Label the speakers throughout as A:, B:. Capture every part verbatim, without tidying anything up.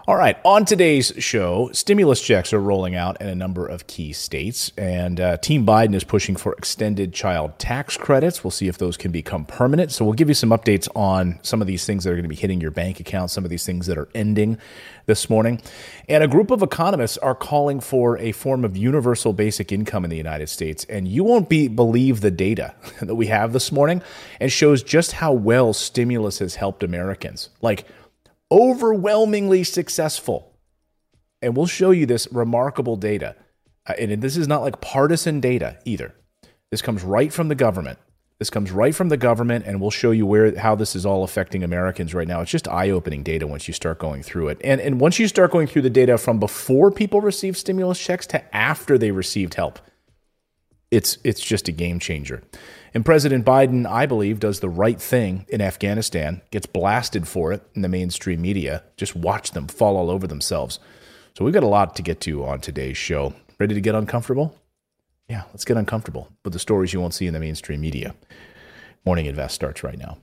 A: All right, on today's show, stimulus checks are rolling out in a number of key states, and uh, Team Biden is pushing for extended child tax credits. We'll see if those can become permanent. So we'll give you some updates on some of these things that are going to be hitting your bank account, some of these things that are ending this morning. And a group of economists are calling for a form of universal basic income in the United States, and you won't be believe the data that we have this morning, and shows just how well stimulus has helped Americans. Like, overwhelmingly successful. And we'll show you this remarkable data. Uh, and this is not like partisan data either. This comes right from the government. This comes right from the government, and we'll show you where how this is all affecting Americans right now. It's just eye-opening data once you start going through it. And, and once you start going through the data from before people received stimulus checks to after they received help, it's it's just a game changer. And President Biden, I believe, does the right thing in Afghanistan, gets blasted for it in the mainstream media. Just watch them fall all over themselves. So we've got a lot to get to on today's show. Ready to get uncomfortable? Yeah, let's get uncomfortable with the stories you won't see in the mainstream media. Morning Invest starts right now.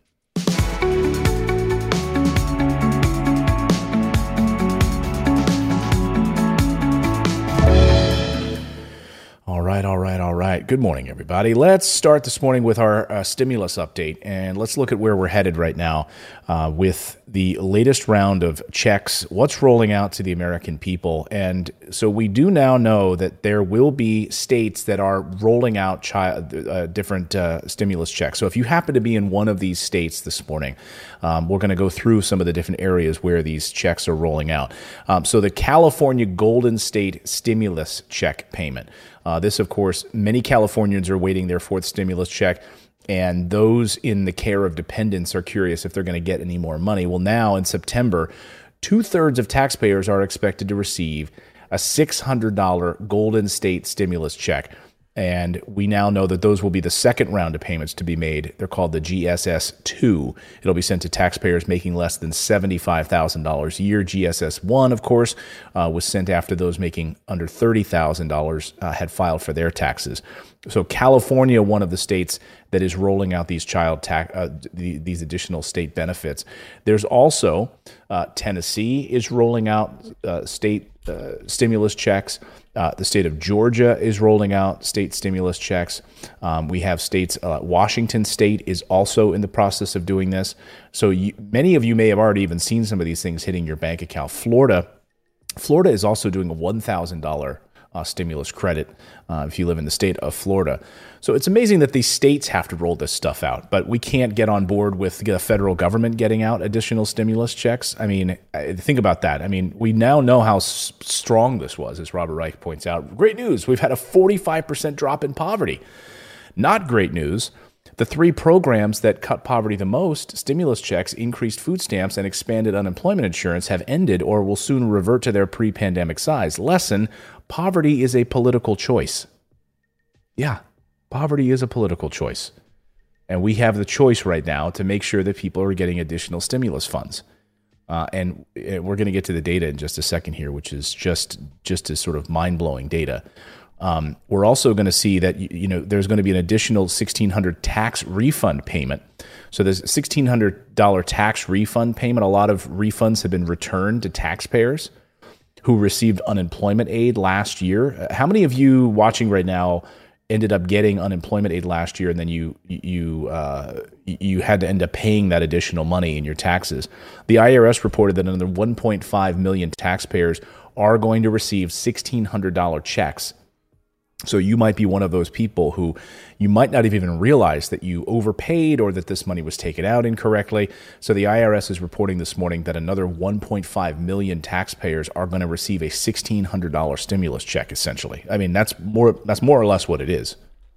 A: All right, all right, all right. Good morning, everybody. Let's start this morning with our uh, stimulus update, and let's look at where we're headed right now uh, with the latest round of checks, what's rolling out to the American people. And so we do now know that there will be states that are rolling out child, uh, different uh, stimulus checks. So if you happen to be in one of these states this morning, um, we're going to go through some of the different areas where these checks are rolling out. Um, so the California Golden State Stimulus Check payment. Uh, this, of course, many Californians are waiting their fourth stimulus check, and those in the care of dependents are curious if they're going to get any more money. Well, now in September, two-thirds of taxpayers are expected to receive a six hundred dollars Golden State stimulus check. And we now know that those will be the second round of payments to be made. They're called the G S S two. It'll be sent to taxpayers making less than seventy-five thousand dollars a year. G S S one, of course, uh, was sent after those making under thirty thousand dollars uh, had filed for their taxes. So California, one of the states that is rolling out these child tax, uh, the, these additional state benefits. There's also uh, Tennessee is rolling out uh, state uh, stimulus checks. Uh, the state of Georgia is rolling out state stimulus checks. Um, we have states, uh, Washington State is also in the process of doing this. So you, many of you may have already even seen some of these things hitting your bank account. Florida, Florida is also doing a one thousand dollars uh, stimulus credit uh, if you live in the state of Florida. So it's amazing that these states have to roll this stuff out, but we can't get on board with the federal government getting out additional stimulus checks. I mean, think about that. I mean, we now know how s- strong this was, as Robert Reich points out. Great news. We've had a forty-five percent drop in poverty. Not great news. The three programs that cut poverty the most, stimulus checks, increased food stamps, and expanded unemployment insurance, have ended or will soon revert to their pre-pandemic size. Lesson: poverty is a political choice. Yeah, poverty is a political choice. And we have the choice right now to make sure that people are getting additional stimulus funds. Uh, and we're going to get to the data in just a second here, which is just just as sort of mind-blowing data. Um, we're also going to see that, you know, there's going to be an additional sixteen hundred dollars tax refund payment. So there's a sixteen hundred dollars tax refund payment. A lot of refunds have been returned to taxpayers who received unemployment aid last year. How many of you watching right now ended up getting unemployment aid last year, and then you you uh, you had to end up paying that additional money in your taxes? The I R S reported that another one point five million taxpayers are going to receive sixteen hundred dollars checks. So you might be one of those people who you might not have even realized that you overpaid or that this money was taken out incorrectly. So the I R S is reporting this morning that another one point five million taxpayers are going to receive a sixteen hundred dollars stimulus check, essentially. I mean, that's more that's more or less what it is.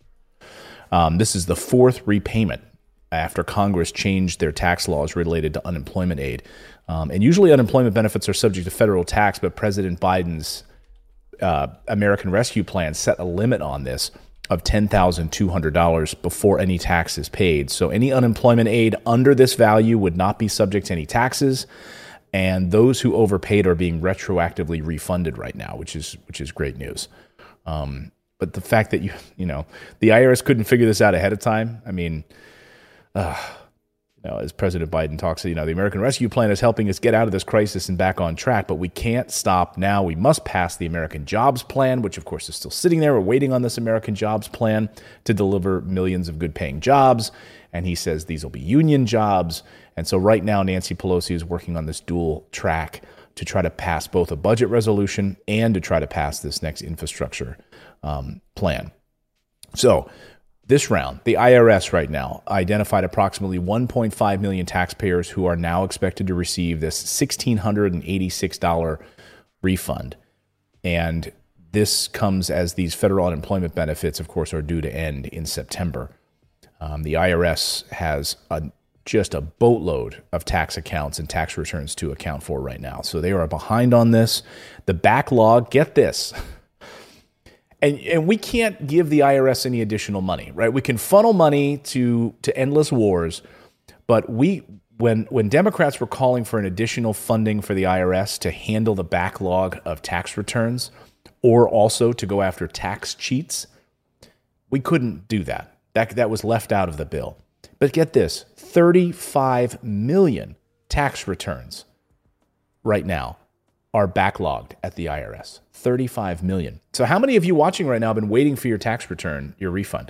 A: Um, this is the fourth repayment after Congress changed their tax laws related to unemployment aid. Um, and usually unemployment benefits are subject to federal tax, but President Biden's Uh, American Rescue Plan set a limit on this of ten thousand two hundred dollars before any tax is paid. So any unemployment aid under this value would not be subject to any taxes, and those who overpaid are being retroactively refunded right now, which is which is great news. Um, but the fact that you you know the I R S couldn't figure this out ahead of time, I mean, uh, You know, as President Biden talks, you know, the American Rescue Plan is helping us get out of this crisis and back on track, but we can't stop now. We must pass the American Jobs Plan, which of course is still sitting there. We're waiting on this American Jobs Plan to deliver millions of good-paying jobs. And he says these will be union jobs. And so right now, Nancy Pelosi is working on this dual track to try to pass both a budget resolution and to try to pass this next infrastructure um, plan. So this round, the I R S right now identified approximately one point five million taxpayers who are now expected to receive this one thousand six hundred eighty-six dollars refund. And this comes as these federal unemployment benefits, of course, are due to end in September. Um, the I R S has a, just a boatload of tax accounts and tax returns to account for right now. So they are behind on this. The backlog, get this. And and we can't give the I R S any additional money, right? We can funnel money to to endless wars, but we when when Democrats were calling for an additional funding for the I R S to handle the backlog of tax returns or also to go after tax cheats, we couldn't do that. That that was left out of the bill. But get this, thirty-five million tax returns right now are backlogged at the I R S. thirty-five million. So how many of you watching right now have been waiting for your tax return, your refund?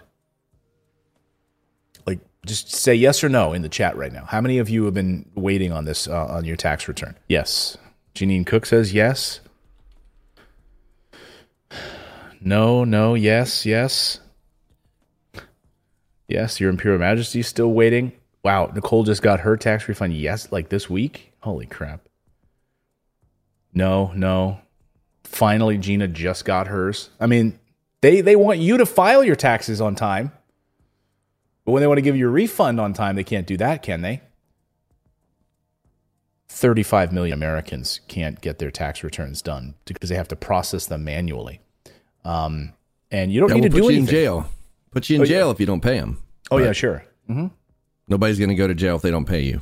A: Like, just say yes or no in the chat right now. How many of you have been waiting on this, uh, on your tax return? Yes. Janine Cook says yes. No, no, yes, yes. Yes, your Imperial Majesty is still waiting. Wow, Nicole just got her tax refund, yes, like this week? Holy crap. No, no. Finally, Gina just got hers. I mean, they, they want you to file your taxes on time. But when they want to give you a refund on time, they can't do that, can they? thirty-five million Americans can't get their tax returns done because they have to process them manually. Um, and you don't
B: that
A: need to
B: put
A: do
B: you
A: anything.
B: in jail. Put you in
A: oh,
B: jail
A: yeah.
B: if you don't pay them.
A: Oh,
B: but
A: yeah, sure. Mm-hmm.
B: Nobody's going to go to jail if they don't pay you.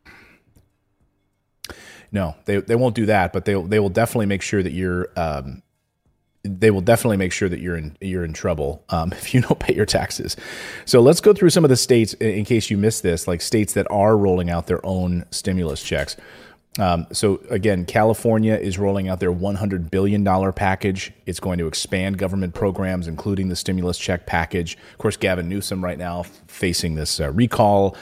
A: No, they they won't do that, but they they will definitely make sure that you're um, they will definitely make sure that you're in you're in trouble um, if you don't pay your taxes. So let's go through some of the states in, in case you missed this, like states that are rolling out their own stimulus checks. Um, so again, California is rolling out their one hundred billion dollars package. It's going to expand government programs, including the stimulus check package. Of course, Gavin Newsom right now facing this uh, recall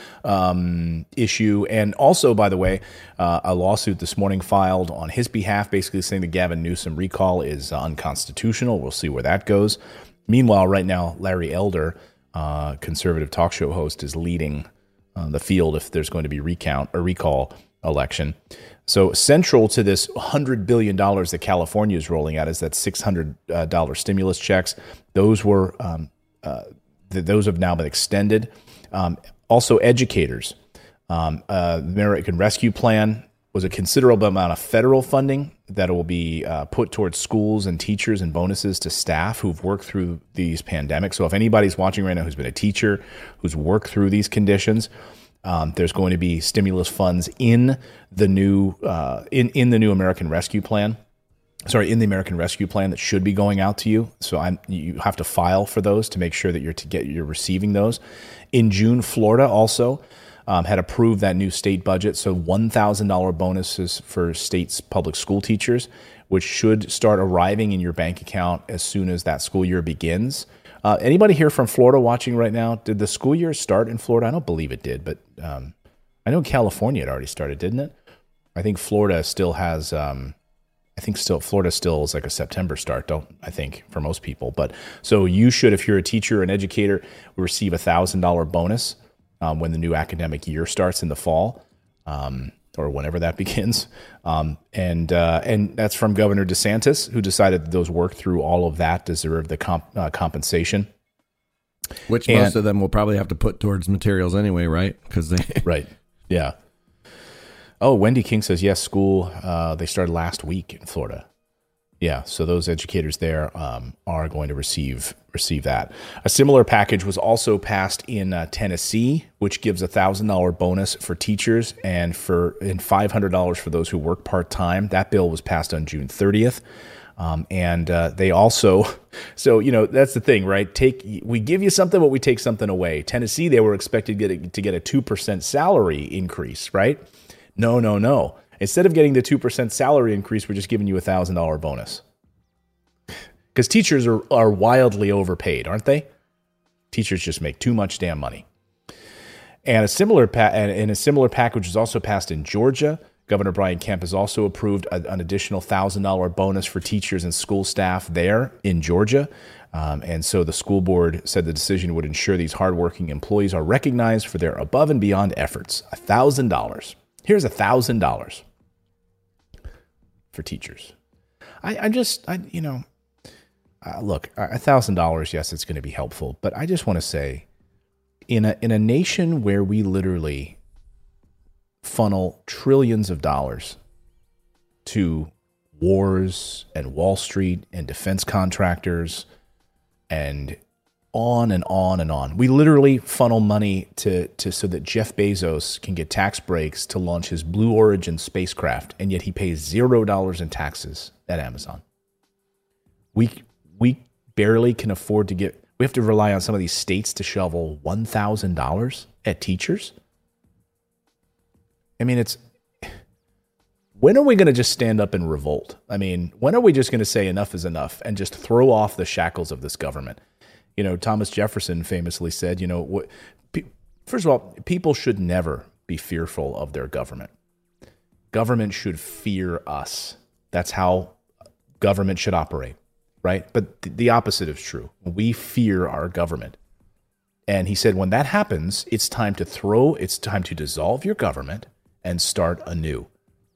A: um, issue. And also, by the way, uh, a lawsuit this morning filed on his behalf, basically saying the Gavin Newsom recall is uh, unconstitutional. We'll see where that goes. Meanwhile, right now, Larry Elder, uh, conservative talk show host, is leading uh, the field if there's going to be recount or recall election. So central to this one hundred billion dollars that California is rolling out is that six hundred dollars stimulus checks. Those were um, uh, th- those have now been extended. Um, also, educators. Um, uh, the American Rescue Plan was a considerable amount of federal funding that will be uh, put towards schools and teachers and bonuses to staff who've worked through these pandemics. So if anybody's watching right now who's been a teacher, who's worked through these conditions, Um, there's going to be stimulus funds in the new uh, in in the new American Rescue Plan. Sorry, in the American Rescue Plan that should be going out to you. So I'm you have to file for those to make sure that you're to get you're receiving those. In June, Florida also um, had approved that new state budget. So one thousand dollars bonuses for state's public school teachers, which should start arriving in your bank account as soon as that school year begins. Uh, anybody here from Florida watching right now? Did the school year start in Florida? I don't believe it did, but um, I know California had already started, didn't it? I think Florida still has. Um, I think still Florida still is like a September start. Don't I think for most people? But so you should, if you're a teacher or an educator, receive a thousand dollar bonus um, when the new academic year starts in the fall. Um, or whenever that begins. Um, and uh, and that's from Governor DeSantis, who decided that those work through all of that deserve the comp, uh, compensation.
B: Which
A: and,
B: most of them will probably have to put towards materials anyway, right? Because they
A: Right, yeah. Oh, Wendy King says, yes, school, uh, they started last week in Florida. Yeah, so those educators there um, are going to receive receive that. A similar package was also passed in uh, Tennessee, which gives a thousand dollar bonus for teachers and for and five hundred dollars for those who work part time. That bill was passed on June thirtieth. Um, and uh, they also, so, you know, that's the thing, right? Take we give you something, but we take something away. Tennessee, they were expected to get a, to get a two percent salary increase, right? No, no, no. Instead of getting the two percent salary increase, we're just giving you a one thousand dollars bonus. Because teachers are, are wildly overpaid, aren't they? Teachers just make too much damn money. And a similar pa- and a similar package was also passed in Georgia. Governor Brian Kemp has also approved a, an additional one thousand dollars bonus for teachers and school staff there in Georgia. Um, and so the school board said the decision would ensure these hardworking employees are recognized for their above and beyond efforts. one thousand dollars. Here's one thousand dollars for teachers. I, I just, I you know... Uh, look, a thousand dollars, yes, it's going to be helpful, but I just want to say, in a in a nation where we literally funnel trillions of dollars to wars and Wall Street and defense contractors and on and on and on, we literally funnel money to to so that Jeff Bezos can get tax breaks to launch his Blue Origin spacecraft, and yet he pays zero dollars in taxes at Amazon. We We barely can afford to get, we have to rely on some of these states to shovel one thousand dollars at teachers. I mean, it's, when are we going to just stand up and revolt? I mean, when are we just going to say enough is enough and just throw off the shackles of this government? You know, Thomas Jefferson famously said, you know, what, first of all, people should never be fearful of their government. Government should fear us. That's how government should operate. Right? But the opposite is true. We fear our government. And he said, when that happens, it's time to throw, it's time to dissolve your government and start anew.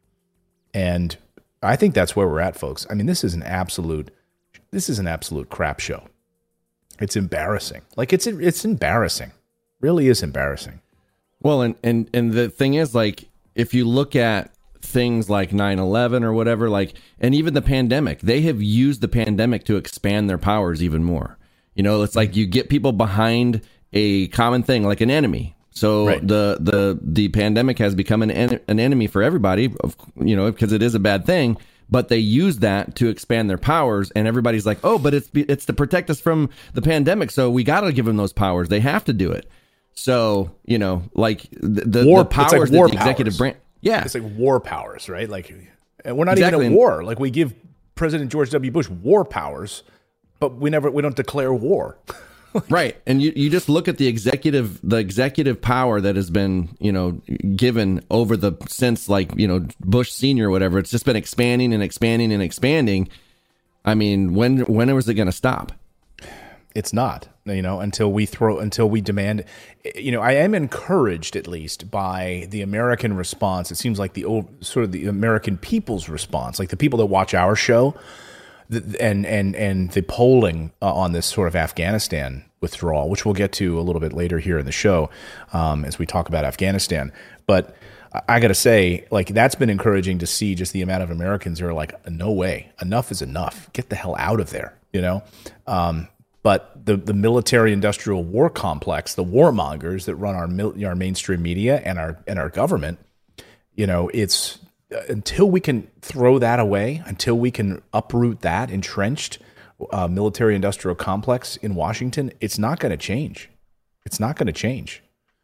A: And I think that's where we're at, folks. I mean, this is an absolute, this is an absolute crap show. It's embarrassing. Like it's, it's embarrassing. Really is embarrassing.
B: Well, and, and, and the thing is, like, if you look at things like nine eleven or whatever, like, and even the pandemic, they have used the pandemic to expand their powers even more. You know, it's like you get people behind a common thing, like an enemy. So right. the the the pandemic has become an en- an enemy for everybody, of, you know, because it is a bad thing. But they use that to expand their powers, and everybody's like, oh, but it's it's to protect us from the pandemic, so we got to give them those powers. They have to do it. So, you know, like the the,
A: war,
B: the powers
A: like
B: that
A: war
B: the executive
A: powers.
B: branch. Yeah,
A: it's like war powers, right? Like, and we're not
B: exactly.
A: even at war. Like, we give President George W. Bush war powers, but we never we don't declare war.
B: Right, and you, you just look at the executive the executive power that has been, you know, given over the since, like, you know, Bush Senior or whatever. It's just been expanding and expanding and expanding. I mean, when when was it going to stop?
A: It's not, you know, until we throw, until we demand, you know, I am encouraged at least by the American response. It seems like the old, sort of the American people's response, like the people that watch our show the, and, and, and the polling uh, on this sort of Afghanistan withdrawal, which we'll get to a little bit later here in the show um, as we talk about Afghanistan. But I got to say, like, that's been encouraging to see just the amount of Americans who are like, no way, enough is enough. Get the hell out of there, you know? Um, But the, the military-industrial war complex, the warmongers that run our mil, our mainstream media and our and our government, you know, it's uh, until we can throw that away, until we can uproot that entrenched uh, military-industrial complex in Washington, it's not going to change. It's not going to change.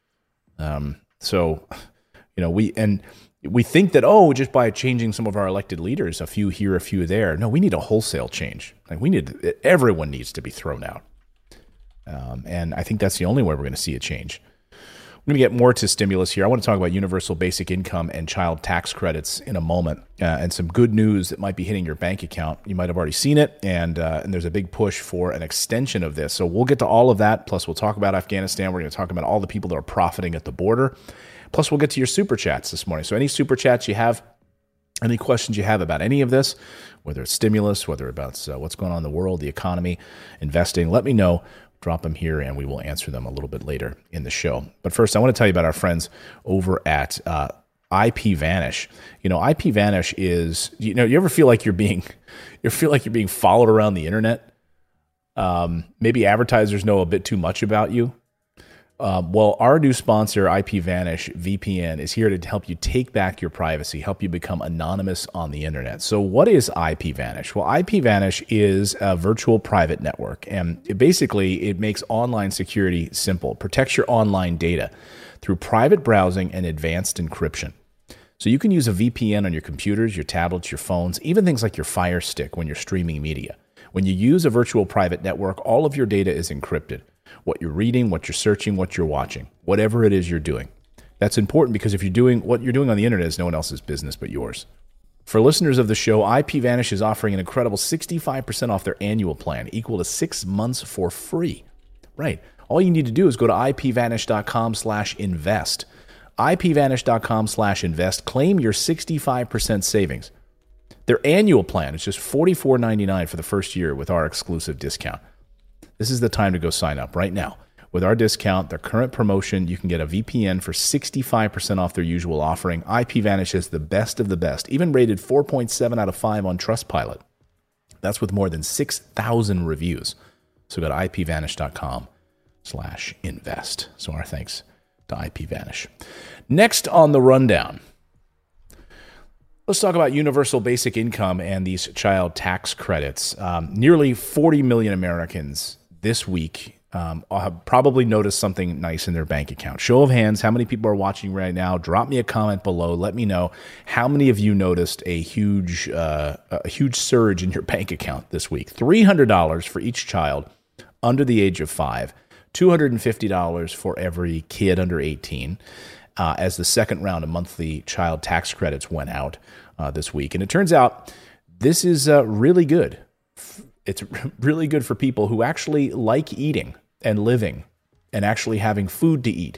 A: Um. So, you know, we and we think that, oh, just by changing some of our elected leaders, a few here, a few there. No, we need a wholesale change. Like we need, everyone needs to be thrown out. Um, and I think that's the only way we're going to see a change. We're going to get more to stimulus here. I want to talk about universal basic income and child tax credits in a moment, uh, and some good news that might be hitting your bank account. You might have already seen it, and uh, and there's a big push for an extension of this. So we'll get to all of that. Plus, we'll talk about Afghanistan. We're going to talk about all the people that are profiting at the border. Plus, we'll get to your super chats this morning. So any super chats you have, any questions you have about any of this, whether it's stimulus, whether about uh, what's going on in the world, the economy, investing, let me know. Drop them here, and we will answer them a little bit later in the show. But first, I want to tell you about our friends over at uh, IPVanish. You know, IPVanish is, you know, you ever feel like you're being, you feel like you're being followed around the internet? Um, maybe advertisers know a bit too much about you. Um, well, our new sponsor, IPVanish V P N, is here to help you take back your privacy, help you become anonymous on the internet. So what is IPVanish? Well, IPVanish is a virtual private network, and it basically it makes online security simple, protects your online data through private browsing and advanced encryption. So you can use a V P N on your computers, your tablets, your phones, even things like your Fire Stick when you're streaming media. When you use a virtual private network, all of your data is encrypted. What you're reading, what you're searching, what you're watching, whatever it is you're doing. That's important because if you're doing what you're doing on the internet is no one else's business but yours. For listeners of the show, IPVanish is offering an incredible sixty-five percent off their annual plan, equal to six months for free. Right. All you need to do is go to ipvanish.com slash invest. ipvanish.com slash invest. Claim your sixty-five percent savings. Their annual plan is just forty-four ninety-nine for the first year with our exclusive discount. This is the time to go sign up right now. With our discount, their current promotion, you can get a V P N for sixty-five percent off their usual offering. IPVanish is the best of the best, even rated four point seven out of five on Trustpilot. That's with more than six thousand reviews. So go to ipvanish.com slash invest. So our thanks to IPVanish. Next on the rundown, let's talk about universal basic income and these child tax credits. Um, nearly forty million Americans this week um, have probably noticed something nice in their bank account. Show of hands, how many people are watching right now? Drop me a comment below. Let me know how many of you noticed a huge, uh, a huge surge in your bank account this week. three hundred dollars for each child under the age of five, two hundred fifty dollars for every kid under eighteen. Uh, as the second round of monthly child tax credits went out uh, this week. And it turns out this is uh, really good. It's really good for people who actually like eating and living and actually having food to eat.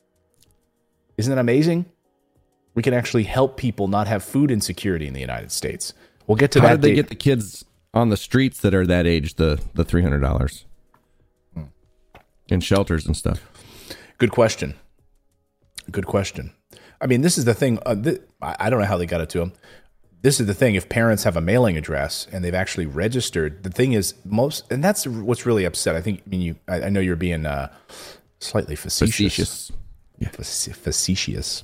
A: Isn't that amazing? We can actually help people not have food insecurity in the United States. We'll get to
B: How
A: that.
B: How did they
A: date.
B: get the kids on the streets that are that age, the, the three hundred dollars? Hmm. In shelters and stuff?
A: Good question. Good question. I mean, this is the thing. Uh, th- I don't know how they got it to them. This is the thing. If parents have a mailing address and they've actually registered, the thing is most, and that's what's really upset. I think. I mean, you. I, I know you're being uh, slightly facetious.
B: Facetious. Yeah.
A: Facetious.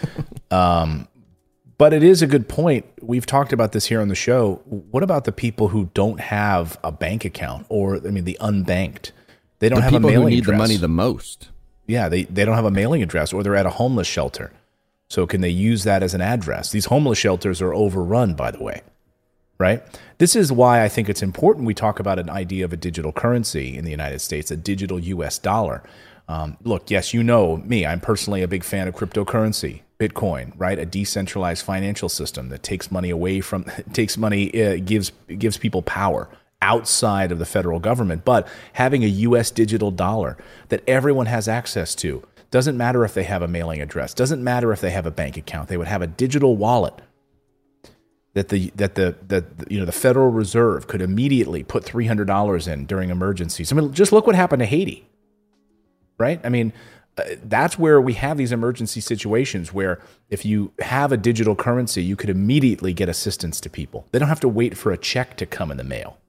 A: um, but it is a good point. We've talked about this here on the show. What about the people who don't have a bank account, or I mean, the unbanked? They don't
B: the
A: have a
B: mailing
A: mailing
B: who need
A: address.
B: the money the most.
A: Yeah, they, they don't have a mailing address, or they're at a homeless shelter. So can they use that as an address? These homeless shelters are overrun, by the way, right? This is why I think it's important we talk about an idea of a digital currency in the United States, a digital U S dollar. Um, look, yes, you know me. I'm personally a big fan of cryptocurrency, Bitcoin, right? A decentralized financial system that takes money away from, takes money, uh, gives gives people power outside of the federal government, but having a U S digital dollar that everyone has access to. Doesn't matter if they have a mailing address. Doesn't matter if they have a bank account. They would have a digital wallet that the that the that you know the Federal Reserve could immediately put three hundred dollars in during emergencies. I mean, just look what happened to Haiti, right? I mean, uh, that's where we have these emergency situations where if you have a digital currency, you could immediately get assistance to people. They don't have to wait for a check to come in the mail,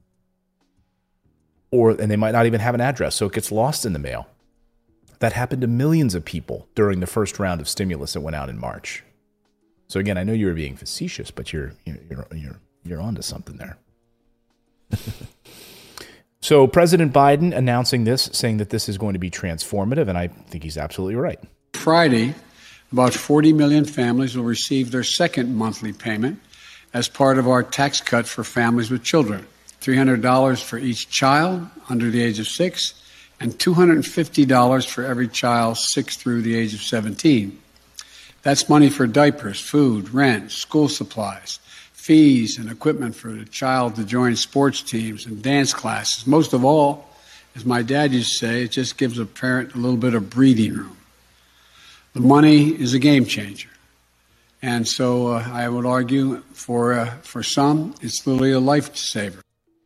A: or and they might not even have an address, so it gets lost in the mail. That happened to millions of people during the first round of stimulus that went out in March. So again, I know you were being facetious, but you're you're you're you're onto something there. So President Biden announcing this, saying that this is going to be transformative, and I think he's absolutely right.
C: Friday, about forty million families will receive their second monthly payment as part of our tax cut for families with children. three hundred dollars for each child under the age of six, and two hundred fifty dollars for every child six through the age of seventeen. That's money for diapers, food, rent, school supplies, fees, and equipment for the child to join sports teams and dance classes. Most of all, as my dad used to say, it just gives a parent a little bit of breathing room. The money is a game changer. And so uh, I would argue for uh, for some, it's literally a lifesaver.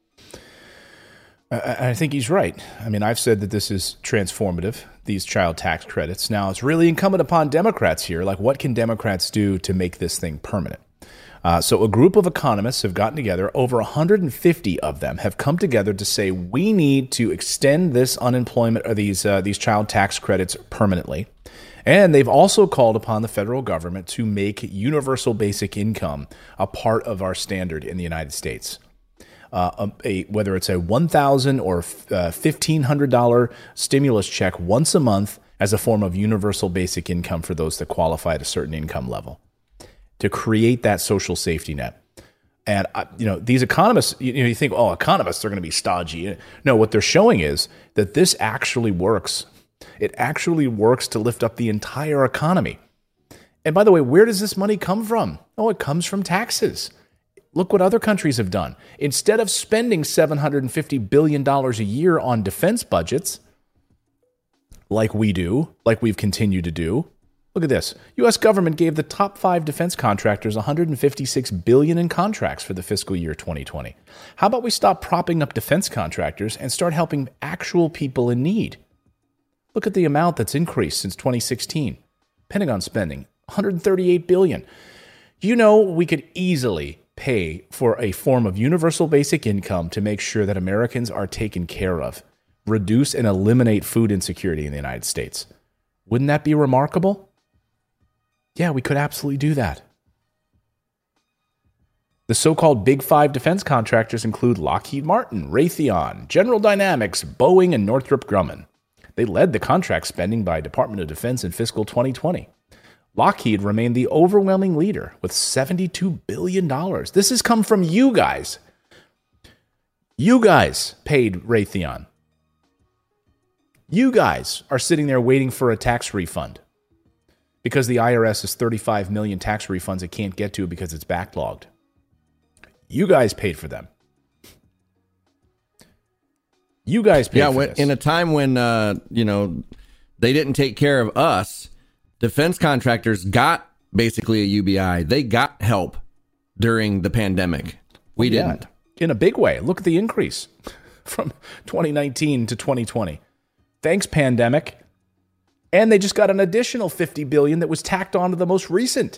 A: I think he's right. I mean, I've said that this is transformative, these child tax credits. Now, it's really incumbent upon Democrats here. Like, what can Democrats do to make this thing permanent? Uh, so a group of economists have gotten together. Over one hundred fifty of them have come together to say we need to extend this unemployment or these uh, these child tax credits permanently. And they've also called upon the federal government to make universal basic income a part of our standard in the United States. Uh, a, a, whether it's a one thousand dollars or uh, fifteen hundred dollars stimulus check once a month as a form of universal basic income for those that qualify at a certain income level, to create that social safety net. And, uh, you know, these economists, you, you know, you think, oh, economists are going to be stodgy. No, what they're showing is that this actually works. It actually works to lift up the entire economy. And by the way, where does this money come from? Oh, it comes from taxes. Look what other countries have done. Instead of spending seven hundred fifty billion dollars a year on defense budgets, like we do, like we've continued to do, look at this. U S government gave the top five defense contractors one hundred fifty-six billion dollars in contracts for the fiscal year twenty twenty. How about we stop propping up defense contractors and start helping actual people in need? Look at the amount that's increased since twenty sixteen. Pentagon spending, one hundred thirty-eight billion dollars. You know, we could easily pay for a form of universal basic income to make sure that Americans are taken care of, reduce and eliminate food insecurity in the United States. Wouldn't that be remarkable? Yeah, we could absolutely do that. The so-called Big Five defense contractors include Lockheed Martin, Raytheon, General Dynamics, Boeing, and Northrop Grumman. They led the contract spending by Department of Defense in fiscal twenty twenty. Lockheed remained the overwhelming leader with seventy-two billion dollars. This has come from you guys. You guys paid Raytheon. You guys are sitting there waiting for a tax refund because the I R S has thirty-five million tax refunds it can't get to because it's backlogged. You guys paid for them. You guys paid
B: yeah,
A: for
B: when,
A: this.
B: in a time when, uh, you know, they didn't take care of us, defense contractors got basically a U B I. They got help during the pandemic. We
A: yeah,
B: didn't.
A: In a big way. Look at the increase from twenty nineteen to twenty twenty. Thanks, pandemic. And they just got an additional fifty billion dollars that was tacked on to the most recent.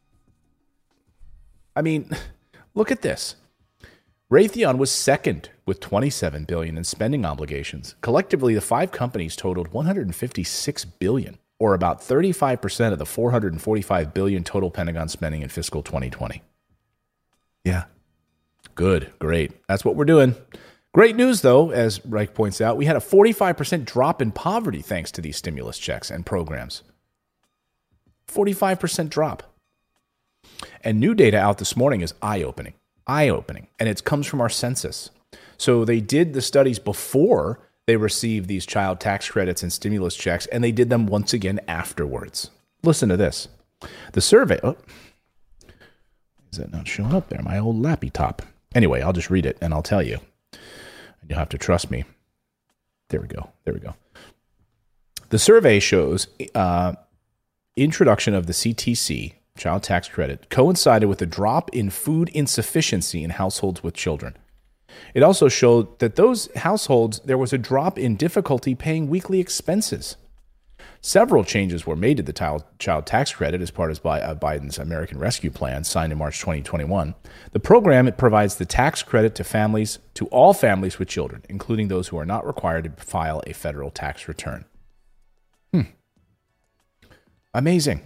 A: I mean, look at this. Raytheon was second with twenty-seven billion dollars in spending obligations. Collectively, the five companies totaled one hundred fifty-six billion dollars, or about thirty-five percent of the four hundred forty-five billion dollars total Pentagon spending in fiscal twenty twenty. Yeah. Good. Great. That's what we're doing. Great news, though, as Reich points out, we had a forty-five percent drop in poverty thanks to these stimulus checks and programs. forty-five percent drop. And new data out this morning is eye-opening. Eye-opening. And it comes from our census. So they did the studies before they received these child tax credits and stimulus checks, and they did them once again afterwards. Listen to this. The survey... Oh, is that not showing up there? My old lappy top. Anyway, I'll just read it, and I'll tell you. You'll have to trust me. There we go. There we go. The survey shows uh, introduction of the C T C, child tax credit, coincided with a drop in food insufficiency in households with children. It also showed that those households, there was a drop in difficulty paying weekly expenses. Several changes were made to the child tax credit as part of Biden's American Rescue Plan, signed in March twenty twenty-one. The program, it provides the tax credit to families, to all families with children, including those who are not required to file a federal tax return. Hmm. Amazing.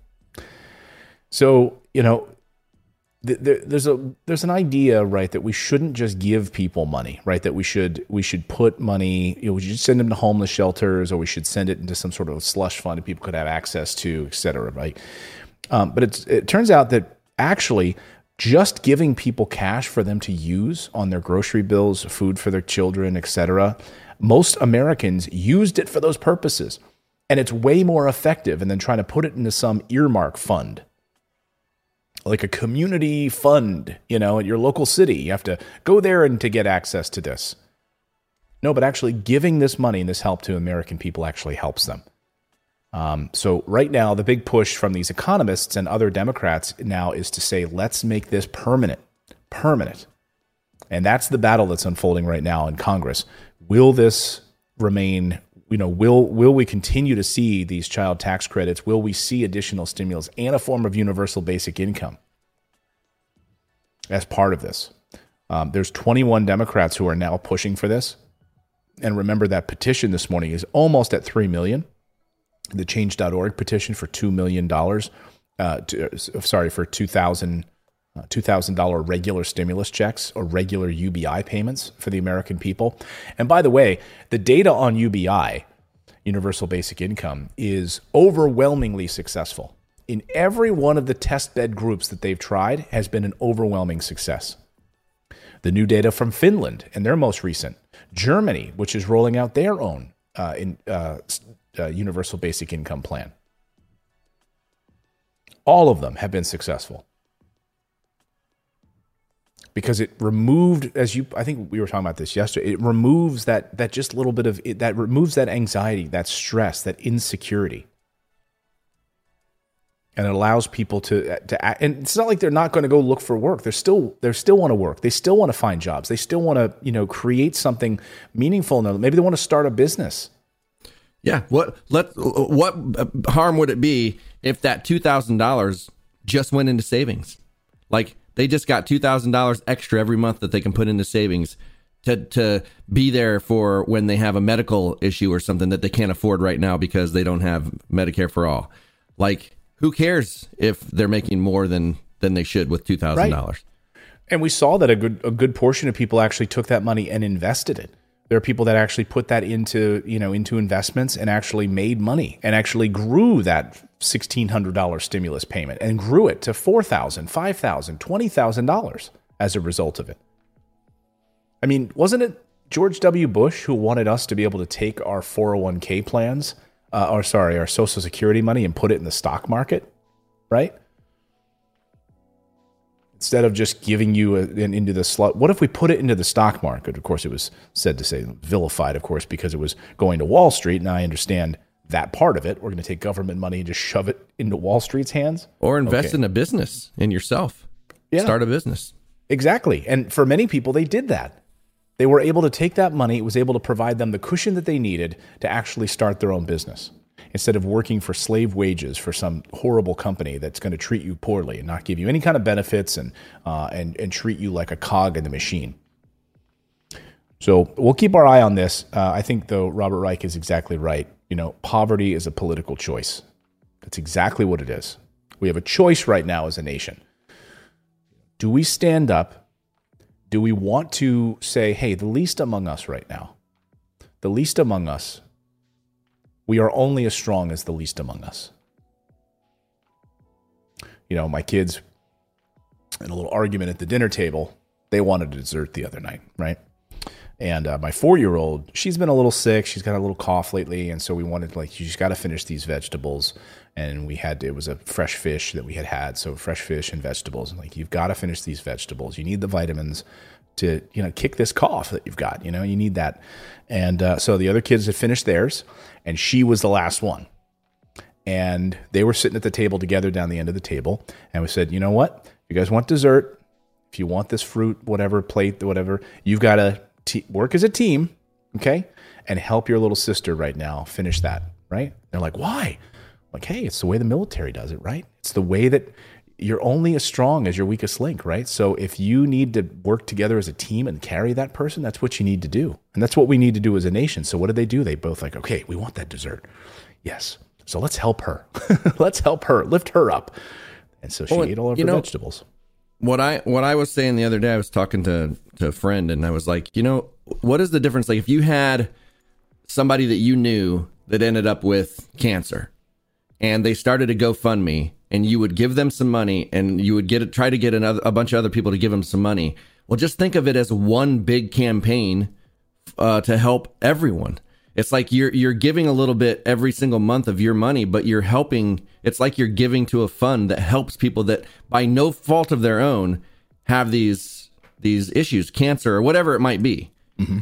A: So, you know, th- th- there's a there's an idea, right, that we shouldn't just give people money, right? That we should we should put money, you know, we should send them to homeless shelters, or we should send it into some sort of slush fund that people could have access to, et cetera, right? Um, but it's, it turns out that actually just giving people cash for them to use on their grocery bills, food for their children, et cetera, most Americans used it for those purposes. And it's way more effective than trying to put it into some earmark fund, like a community fund, you know, at your local city. You have to go there and to get access to this. No, but actually giving this money and this help to American people actually helps them. Um, so right now, the big push from these economists and other Democrats now is to say, let's make this permanent, permanent. And that's the battle that's unfolding right now in Congress. Will this remain, you know, will will we continue to see these child tax credits? Will we see additional stimulus and a form of universal basic income? as part of this. Um, there's twenty-one Democrats who are now pushing for this. And remember, that petition this morning is almost at three million. The change dot org petition for two million dollars, uh, to, sorry, for two thousand dollars uh, two thousand dollars regular stimulus checks or regular U B I payments for the American people. And by the way, the data on U B I, Universal Basic Income, is overwhelmingly successful. In every one of the test bed groups that they've tried has been an overwhelming success. The new data from Finland and their most recent, Germany, which is rolling out their own uh, in, uh, uh, Universal Basic Income plan. All of them have been successful because it removed, as you, I think we were talking about this yesterday, it removes that that just little bit of, it, that removes that anxiety, that stress, that insecurity. And it allows people to to act. And it's not like they're not going to go look for work. They're still they still want to work. They still want to find jobs. They still want to, you know, create something meaningful in them. Maybe they want to start a business.
B: Yeah. What let what harm would it be if that two thousand dollars just went into savings? Like they just got two thousand dollars extra every month that they can put into savings to to be there for when they have a medical issue or something that they can't afford right now because they don't have Medicare for all. Like, who cares if they're making more than, than they should with two thousand dollars?
A: Right. And we saw that a good a good portion of people actually took that money and invested it. There are people that actually put that into, you know, into investments and actually made money and actually grew that sixteen hundred dollars stimulus payment and grew it to four thousand dollars, five thousand dollars, twenty thousand dollars as a result of it. I mean, wasn't it George W. Bush who wanted us to be able to take our four oh one k plans Uh, or sorry, our Social Security money and put it in the stock market, right? Instead of just giving you a, an, into the slot. What if we put it into the stock market? Of course, it was said to say vilified, of course, because it was going to Wall Street. Now I understand that part of it. We're going to take government money and just shove it into Wall Street's hands.
B: Or invest
A: okay.
B: in a business, in yourself. Yeah. Start a business.
A: Exactly. And for many people, they did that. They were able to take that money. It was able to provide them the cushion that they needed to actually start their own business instead of working for slave wages for some horrible company that's going to treat you poorly and not give you any kind of benefits and uh, and and treat you like a cog in the machine. So we'll keep our eye on this. Uh, I think, though, Robert Reich is exactly right. You know, poverty is a political choice. That's exactly what it is. We have a choice right now as a nation. Do we stand up? Do we want to say, hey, the least among us right now, the least among us, we are only as strong as the least among us? You know, my kids, in a little argument at the dinner table, they wanted a dessert the other night, right? And uh, my four-year-old, she's been a little sick. She's got a little cough lately. And so we wanted, like, you just got to finish these vegetables. And we had, it was a fresh fish that we had had. So fresh fish and vegetables. And like, you've got to finish these vegetables. You need the vitamins to, you know, kick this cough that you've got, you know, you need that. And uh, so the other kids had finished theirs and she was the last one. And they were sitting at the table together down the end of the table. And we said, you know what? If you guys want dessert, if you want this fruit, whatever plate, whatever, you've got to T- work as a team, okay, and help your little sister right now finish that, right? They're like, why? Like, hey, it's the way the military does it, right? It's the way that you're only as strong as your weakest link, right? So if you need to work together as a team and carry that person, that's what you need to do. And that's what we need to do as a nation. So what did they do? They both like, okay, we want that dessert. Yes. So let's help her. Let's help her, lift her up. And so she well, ate all of her know, vegetables.
B: What I what I was saying the other day, I was talking to, to a friend and I was like, you know, what is the difference? Like if you had somebody that you knew that ended up with cancer and they started a GoFundMe and you would give them some money and you would get try to get another, a bunch of other people to give them some money. Well, just think of it as one big campaign uh, to help everyone. It's like you're you're giving a little bit every single month of your money, but you're helping. It's like you're giving to a fund that helps people that by no fault of their own have these these issues, cancer or whatever it might be.
A: Mm-hmm.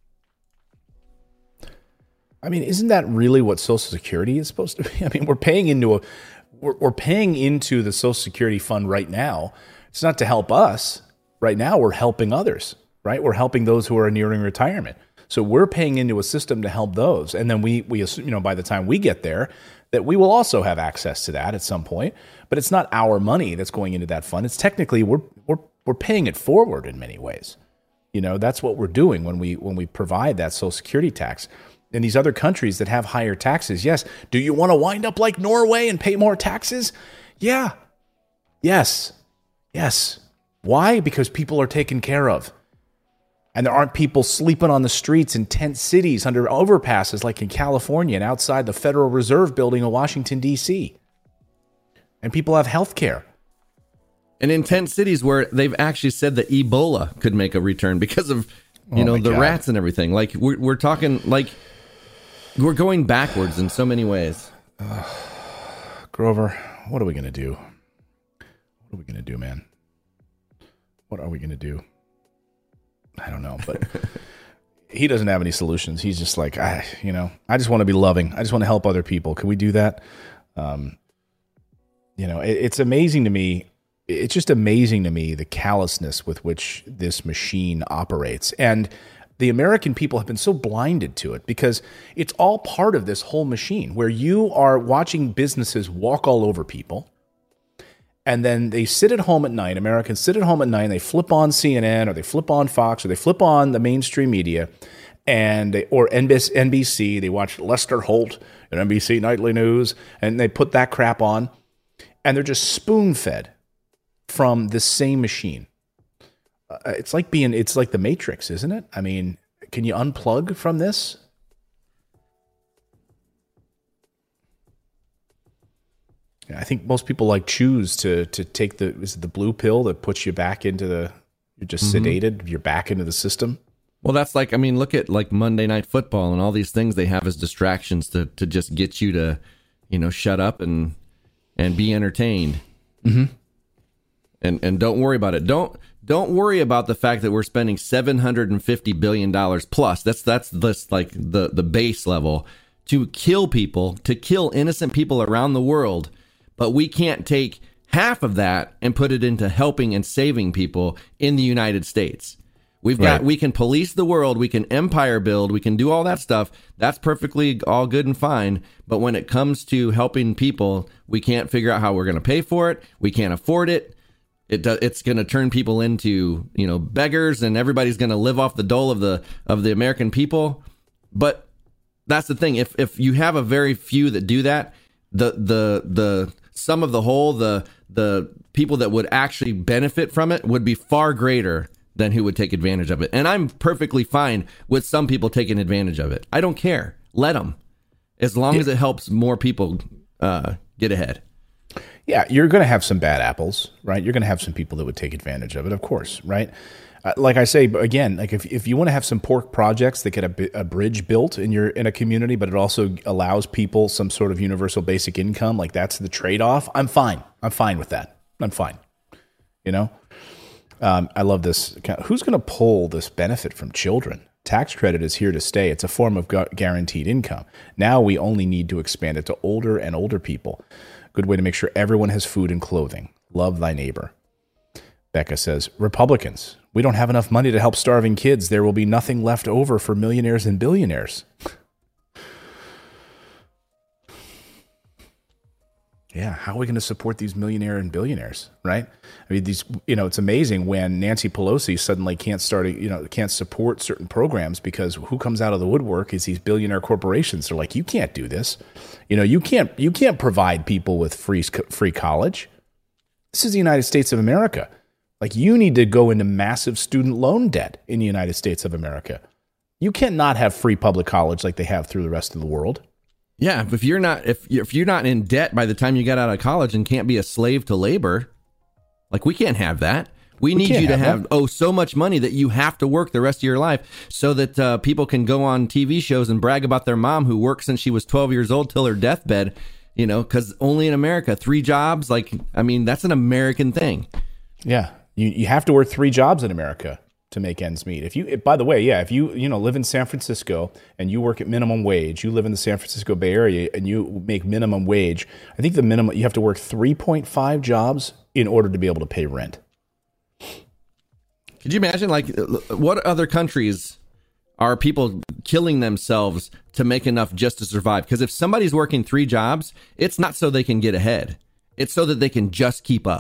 A: I mean, isn't that really what Social Security is supposed to be? I mean, we're paying into a we're, we're paying into the Social Security fund right now. It's not to help us. Right now, we're helping others. Right? We're helping those who are nearing retirement. So we're paying into a system to help those. And then we, we assume, you know, by the time we get there, that we will also have access to that at some point. But it's not our money that's going into that fund. It's technically, we're we're We're paying it forward in many ways. You know, that's what we're doing when we when we provide that Social Security tax. In these other countries that have higher taxes, yes. Do you want to wind up like Norway and pay more taxes? Yeah. Yes. Yes. Why? Because people are taken care of. And there aren't people sleeping on the streets in tent cities under overpasses like in California and outside the Federal Reserve building in Washington, D C. And people have health care.
B: And in tent cities where they've actually said that Ebola could make a return because of, you
A: Oh
B: know,
A: my
B: the
A: God.
B: rats and everything. Like, we're, we're talking, like, we're going backwards in so many ways.
A: Grover, what are we going to do? What are we going to do, man? What are we going to do? I don't know, but he doesn't have any solutions. He's just like, I, you know, I just want to be loving. I just want to help other people. Can we do that? Um, you know, it, it's amazing to me. It's just amazing to me the callousness with which this machine operates. And the American people have been so blinded to it because it's all part of this whole machine where you are watching businesses walk all over people. And then they sit at home at night, Americans sit at home at night, and they flip on C N N or they flip on Fox or they flip on the mainstream media and they, or N B C. They watch Lester Holt and N B C Nightly News, and they put that crap on, and they're just spoon-fed from the same machine. Uh, it's like being, it's like the Matrix, isn't it? I mean, can you unplug from this? I think most people like choose to to take the is it the blue pill that puts you back into the you're just
B: Mm-hmm.
A: sedated, you're back into the system.
B: Well, that's like, I mean, look at like Monday Night Football and all these things they have as distractions to, to just get you to, you know, shut up and and be entertained.
A: Mm-hmm.
B: And and don't worry about it. Don't don't worry about the fact that we're spending seven hundred fifty billion dollars plus. That's that's that's like the the base level to kill people, to kill innocent people around the world. But we can't take half of that and put it into helping and saving people in the United States. We've got,
A: Right.
B: we can police the world, we can empire build, we can do all that stuff. That's perfectly all good and fine. But when it comes to helping people, we can't figure out how we're going to pay for it. We can't afford it. It do, it's going to turn people into, you know, beggars, and everybody's going to live off the dole of the of the American people. But that's the thing. If if you have a very few that do that, the the the sum of the whole, the the people that would actually benefit from it would be far greater than who would take advantage of it. And I'm perfectly fine with some people taking advantage of it. I don't care. Let them, as long
A: Yeah.
B: as it helps more people uh, get ahead.
A: Yeah, you're going to have some bad apples, right? You're going to have some people that would take advantage of it, of course, right? Uh, like I say, but again, like if, if you want to have some pork projects that get a, bi- a bridge built in your in a community, but it also allows people some sort of universal basic income, like that's the trade-off, I'm fine. I'm fine with that. I'm fine. You know? Um, I love this. Who's going to pull this benefit from children? Tax credit is here to stay. It's a form of gu- guaranteed income. Now we only need to expand it to older and older people. Good way to make sure everyone has food and clothing. Love thy neighbor. Becca says, Republicans, we don't have enough money to help starving kids. There will be nothing left over for millionaires and billionaires. Yeah, how are we going to support these millionaire and billionaires, right? I mean, these, you know, it's amazing when Nancy Pelosi suddenly can't start, a, you know, can't support certain programs because who comes out of the woodwork is these billionaire corporations. They're like, you can't do this. You know, you can't, you can't provide people with free, free college. This is the United States of America. Like, you need to go into massive student loan debt in the United States of America. You cannot have free public college like they have through the rest of the world.
B: Yeah, if you're not if you're, if you're not in debt by the time you get out of college and can't be a slave to labor, like we can't have that. We,
A: We
B: need
A: can't
B: you to
A: have
B: have
A: that.
B: oh so much money that you have to work the rest of your life so that uh, people can go on T V shows and brag about their mom who worked since she was twelve years old till her deathbed. You know, because only in America, three jobs. Like, I mean, that's an American thing.
A: Yeah, you you have to work three jobs in America to make ends meet. If you, if, by the way, yeah, if you you know live in San Francisco and you work at minimum wage, you live in the San Francisco Bay Area and you make minimum wage, I think the minimum you have to work three point five jobs in order to be able to pay rent.
B: Could you imagine, like, what other countries are people killing themselves to make enough just to survive? Because if somebody's working three jobs, it's not so they can get ahead. It's so that they can just keep up.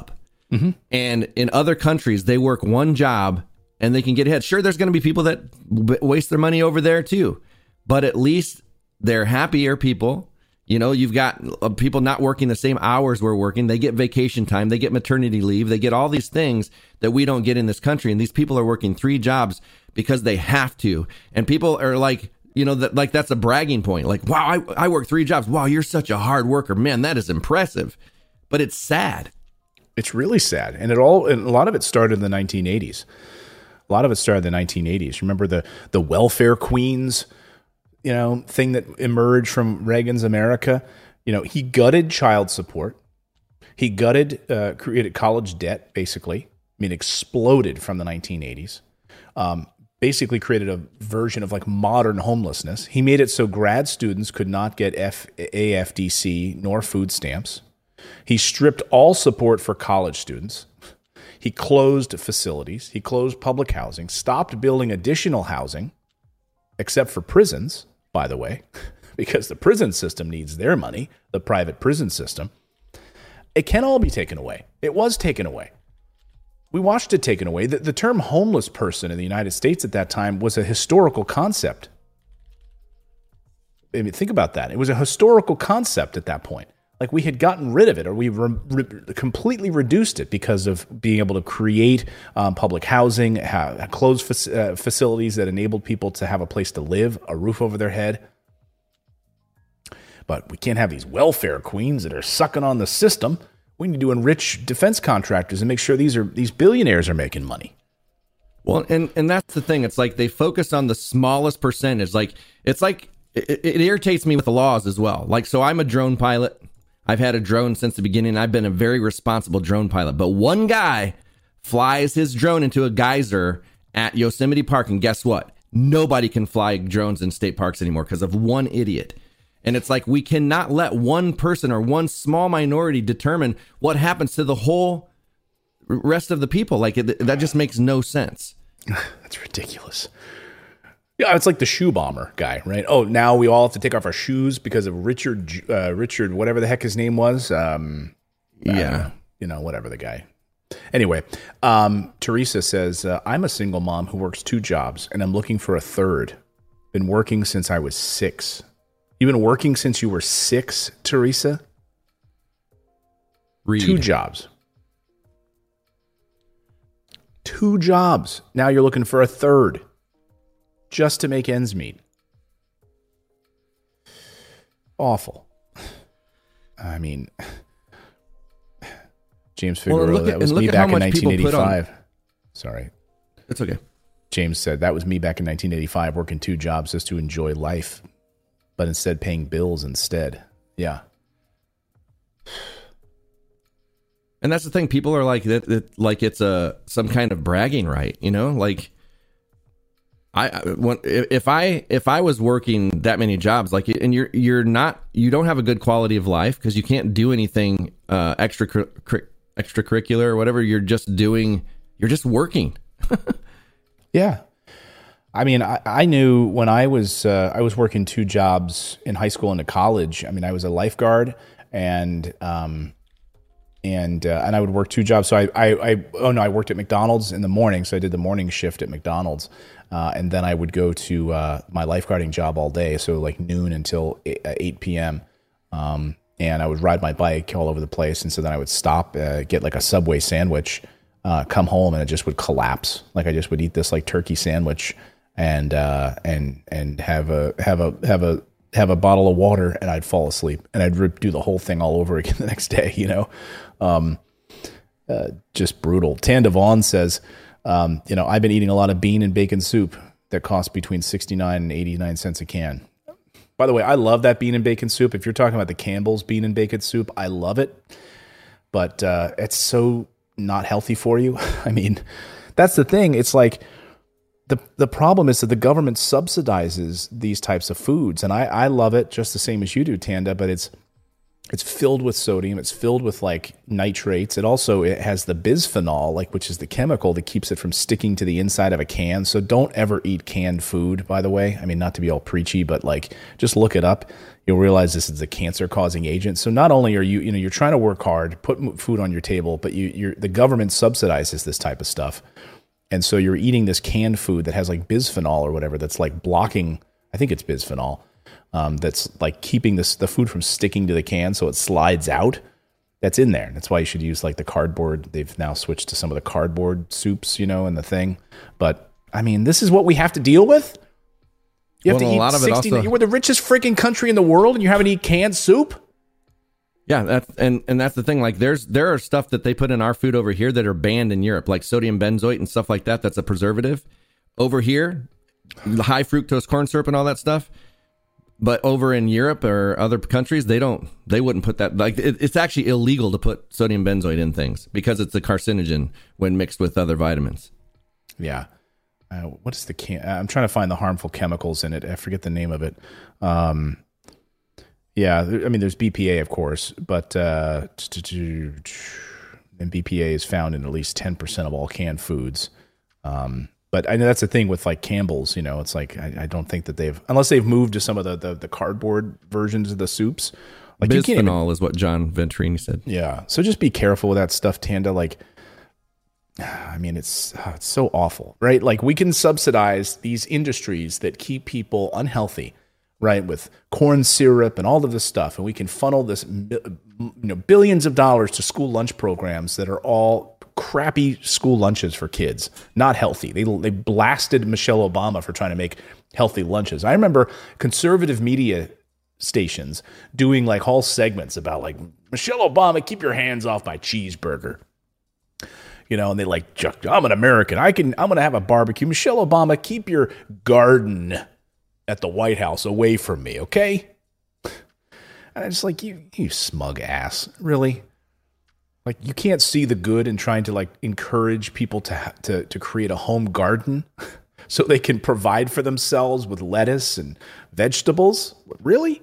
B: Mm-hmm. And in other countries, they work one job and they can get ahead. Sure, there's going to be people that w- waste their money over there too, but at least they're happier people. You know, you've got uh, people not working the same hours we're working. They get vacation time. They get maternity leave. They get all these things that we don't get in this country. And these people are working three jobs because they have to. And people are like, you know, that like that's a bragging point. Like, wow, I, I work three jobs. Wow, you're such a hard worker. Man, that is impressive. But it's sad.
A: It's really sad. And it all, and a lot of it started in the nineteen eighties. A lot of it started in the nineteen eighties. Remember the, the welfare queens, you know, thing that emerged from Reagan's America? You know, he gutted child support. He gutted, uh, created college debt, basically. I mean, exploded from the nineteen eighties. Um, basically created a version of like modern homelessness. He made it so grad students could not get F- A F D C nor food stamps. He stripped all support for college students. He closed facilities. He closed public housing, stopped building additional housing, except for prisons, by the way, because the prison system needs their money, the private prison system. It can all be taken away. It was taken away. We watched it taken away. The, the term homeless person in the United States at that time was a historical concept. I mean, think about that. It was a historical concept at that point. Like we had gotten rid of it, or we re- re- completely reduced it because of being able to create um, public housing, ha- closed fa- uh, facilities that enabled people to have a place to live, a roof over their head. But we can't have these welfare queens that are sucking on the system. We need to enrich defense contractors and make sure these are these billionaires are making money.
B: Well, and and that's the thing. It's like they focus on the smallest percentage. Like it's like it, it irritates me with the laws as well. Like, so I'm a drone pilot. I've had a drone since the beginning. I've been a very responsible drone pilot. But one guy flies his drone into a geyser at Yosemite Park, and guess what? Nobody can fly drones in state parks anymore because of one idiot. And it's like we cannot let one person or one small minority determine what happens to the whole rest of the people. Like it, that just makes no sense.
A: That's ridiculous. Yeah, it's like the shoe bomber guy, right? Oh, now we all have to take off our shoes because of Richard, uh, Richard, whatever the heck his name was. Um,
B: yeah.
A: Uh, you know, whatever the guy. Anyway, um, Teresa says, uh, I'm a single mom who works two jobs and I'm looking for a third. Been working since I was six. You've been working since you were six, Teresa?
B: Read.
A: Two jobs. Two jobs. Now you're looking for a third. Just to make ends meet. Awful. I mean, James Figueroa,
B: well,
A: that
B: at,
A: was me back in nineteen eighty-five. Sorry.
B: It's okay.
A: James said, that was me back in nineteen eighty-five, working two jobs just to enjoy life, but instead paying bills instead. Yeah.
B: And that's the thing. People are like that, that like it's a some kind of bragging right, you know? Like I when if I if I was working that many jobs, like, and you're you're not you don't have a good quality of life because you can't do anything uh, extra extracurricular or whatever. You're just doing. You're just working.
A: Yeah, I mean, I, I knew when I was uh, I was working two jobs in high school and college. I mean, I was a lifeguard and um and uh, and I would work two jobs. So I, I I oh no, I worked at McDonald's in the morning. So I did the morning shift at McDonald's. Uh, and then I would go to uh, my lifeguarding job all day, so like noon until eight p.m. Um, and I would ride my bike all over the place. And so then I would stop, uh, get like a Subway sandwich, uh, come home, and it just would collapse. Like I just would eat this like turkey sandwich and uh, and and have a have a have a have a bottle of water, and I'd fall asleep, and I'd rip, do the whole thing all over again the next day. You know, um, uh, just brutal. Tanda Vaughn says, Um, you know, I've been eating a lot of bean and bacon soup that costs between sixty-nine and eighty-nine cents a can. By the way, I love that bean and bacon soup. If you're talking about the Campbell's bean and bacon soup, I love it. But uh, it's so not healthy for you. I mean, that's the thing. It's like the the problem is that the government subsidizes these types of foods. And I, I love it just the same as you do, Tanda, but it's It's filled with sodium. It's filled with like nitrates. It also it has the bisphenol, like which is the chemical that keeps it from sticking to the inside of a can. So don't ever eat canned food, by the way. I mean, not to be all preachy, but like just look it up. You'll realize this is a cancer-causing agent. So not only are you, you know, you're trying to work hard, put food on your table, but you, you're the government subsidizes this type of stuff, and so you're eating this canned food that has like bisphenol or whatever that's like blocking. I think it's bisphenol. Um, that's like keeping this the food from sticking to the can so it slides out. That's in there. That's why you should use like the cardboard. They've now switched to some of the cardboard soups, you know, and the thing. But I mean, this is what we have to deal with. You have
B: well,
A: to eat
B: a lot of
A: sixty.
B: it also,
A: we're the richest freaking country in the world, and you haven't eaten canned soup.
B: Yeah, that's and and that's the thing. Like, there's there are stuff that they put in our food over here that are banned in Europe, like sodium benzoate and stuff like that. That's a preservative. Over here, the high fructose corn syrup and all that stuff. But over in Europe or other countries, they don't. They wouldn't put that. Like, it, it's actually illegal to put sodium benzoate in things because it's a carcinogen when mixed with other vitamins.
A: Yeah. Uh, what is the can? I'm trying to find the harmful chemicals in it. I forget the name of it. Um, yeah, I mean, there's B P A, of course, but uh, and B P A is found in at least ten percent of all canned foods. Um, but I know that's the thing with like Campbell's. You know, it's like I, I don't think that they've, unless they've moved to some of the the, the cardboard versions of the soups. Like
B: bisphenol
A: even,
B: is what John Venturini said.
A: Yeah, so just be careful with that stuff, Tanda. Like, I mean, it's oh, it's so awful, right? Like, we can subsidize these industries that keep people unhealthy, right? With corn syrup and all of this stuff, and we can funnel this, you know, billions of dollars to school lunch programs that are all crappy school lunches for kids, not healthy. They they blasted Michelle Obama for trying to make healthy lunches. I remember conservative media stations doing like whole segments about like, Michelle Obama, keep your hands off my cheeseburger. You know, and they like, I'm an American. I can, I'm going to have a barbecue. Michelle Obama, keep your garden at the White House away from me, okay? And I just like, you, you smug ass. Really? Like, you can't see the good in trying to like encourage people to to to create a home garden so they can provide for themselves with lettuce and vegetables? Really?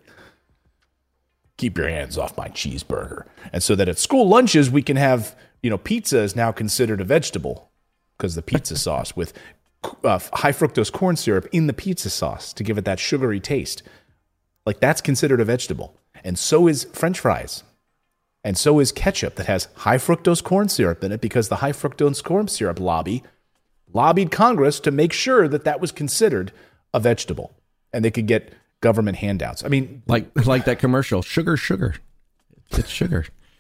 A: Keep your hands off my cheeseburger. And so that at school lunches, we can have, you know, pizza is now considered a vegetable because the pizza sauce with uh, high fructose corn syrup in the pizza sauce to give it that sugary taste. Like, that's considered a vegetable. And so is French fries. And so is ketchup that has high fructose corn syrup in it because the high fructose corn syrup lobby lobbied Congress to make sure that that was considered a vegetable and they could get government handouts. I mean,
B: like like that commercial, sugar, sugar. It's sugar.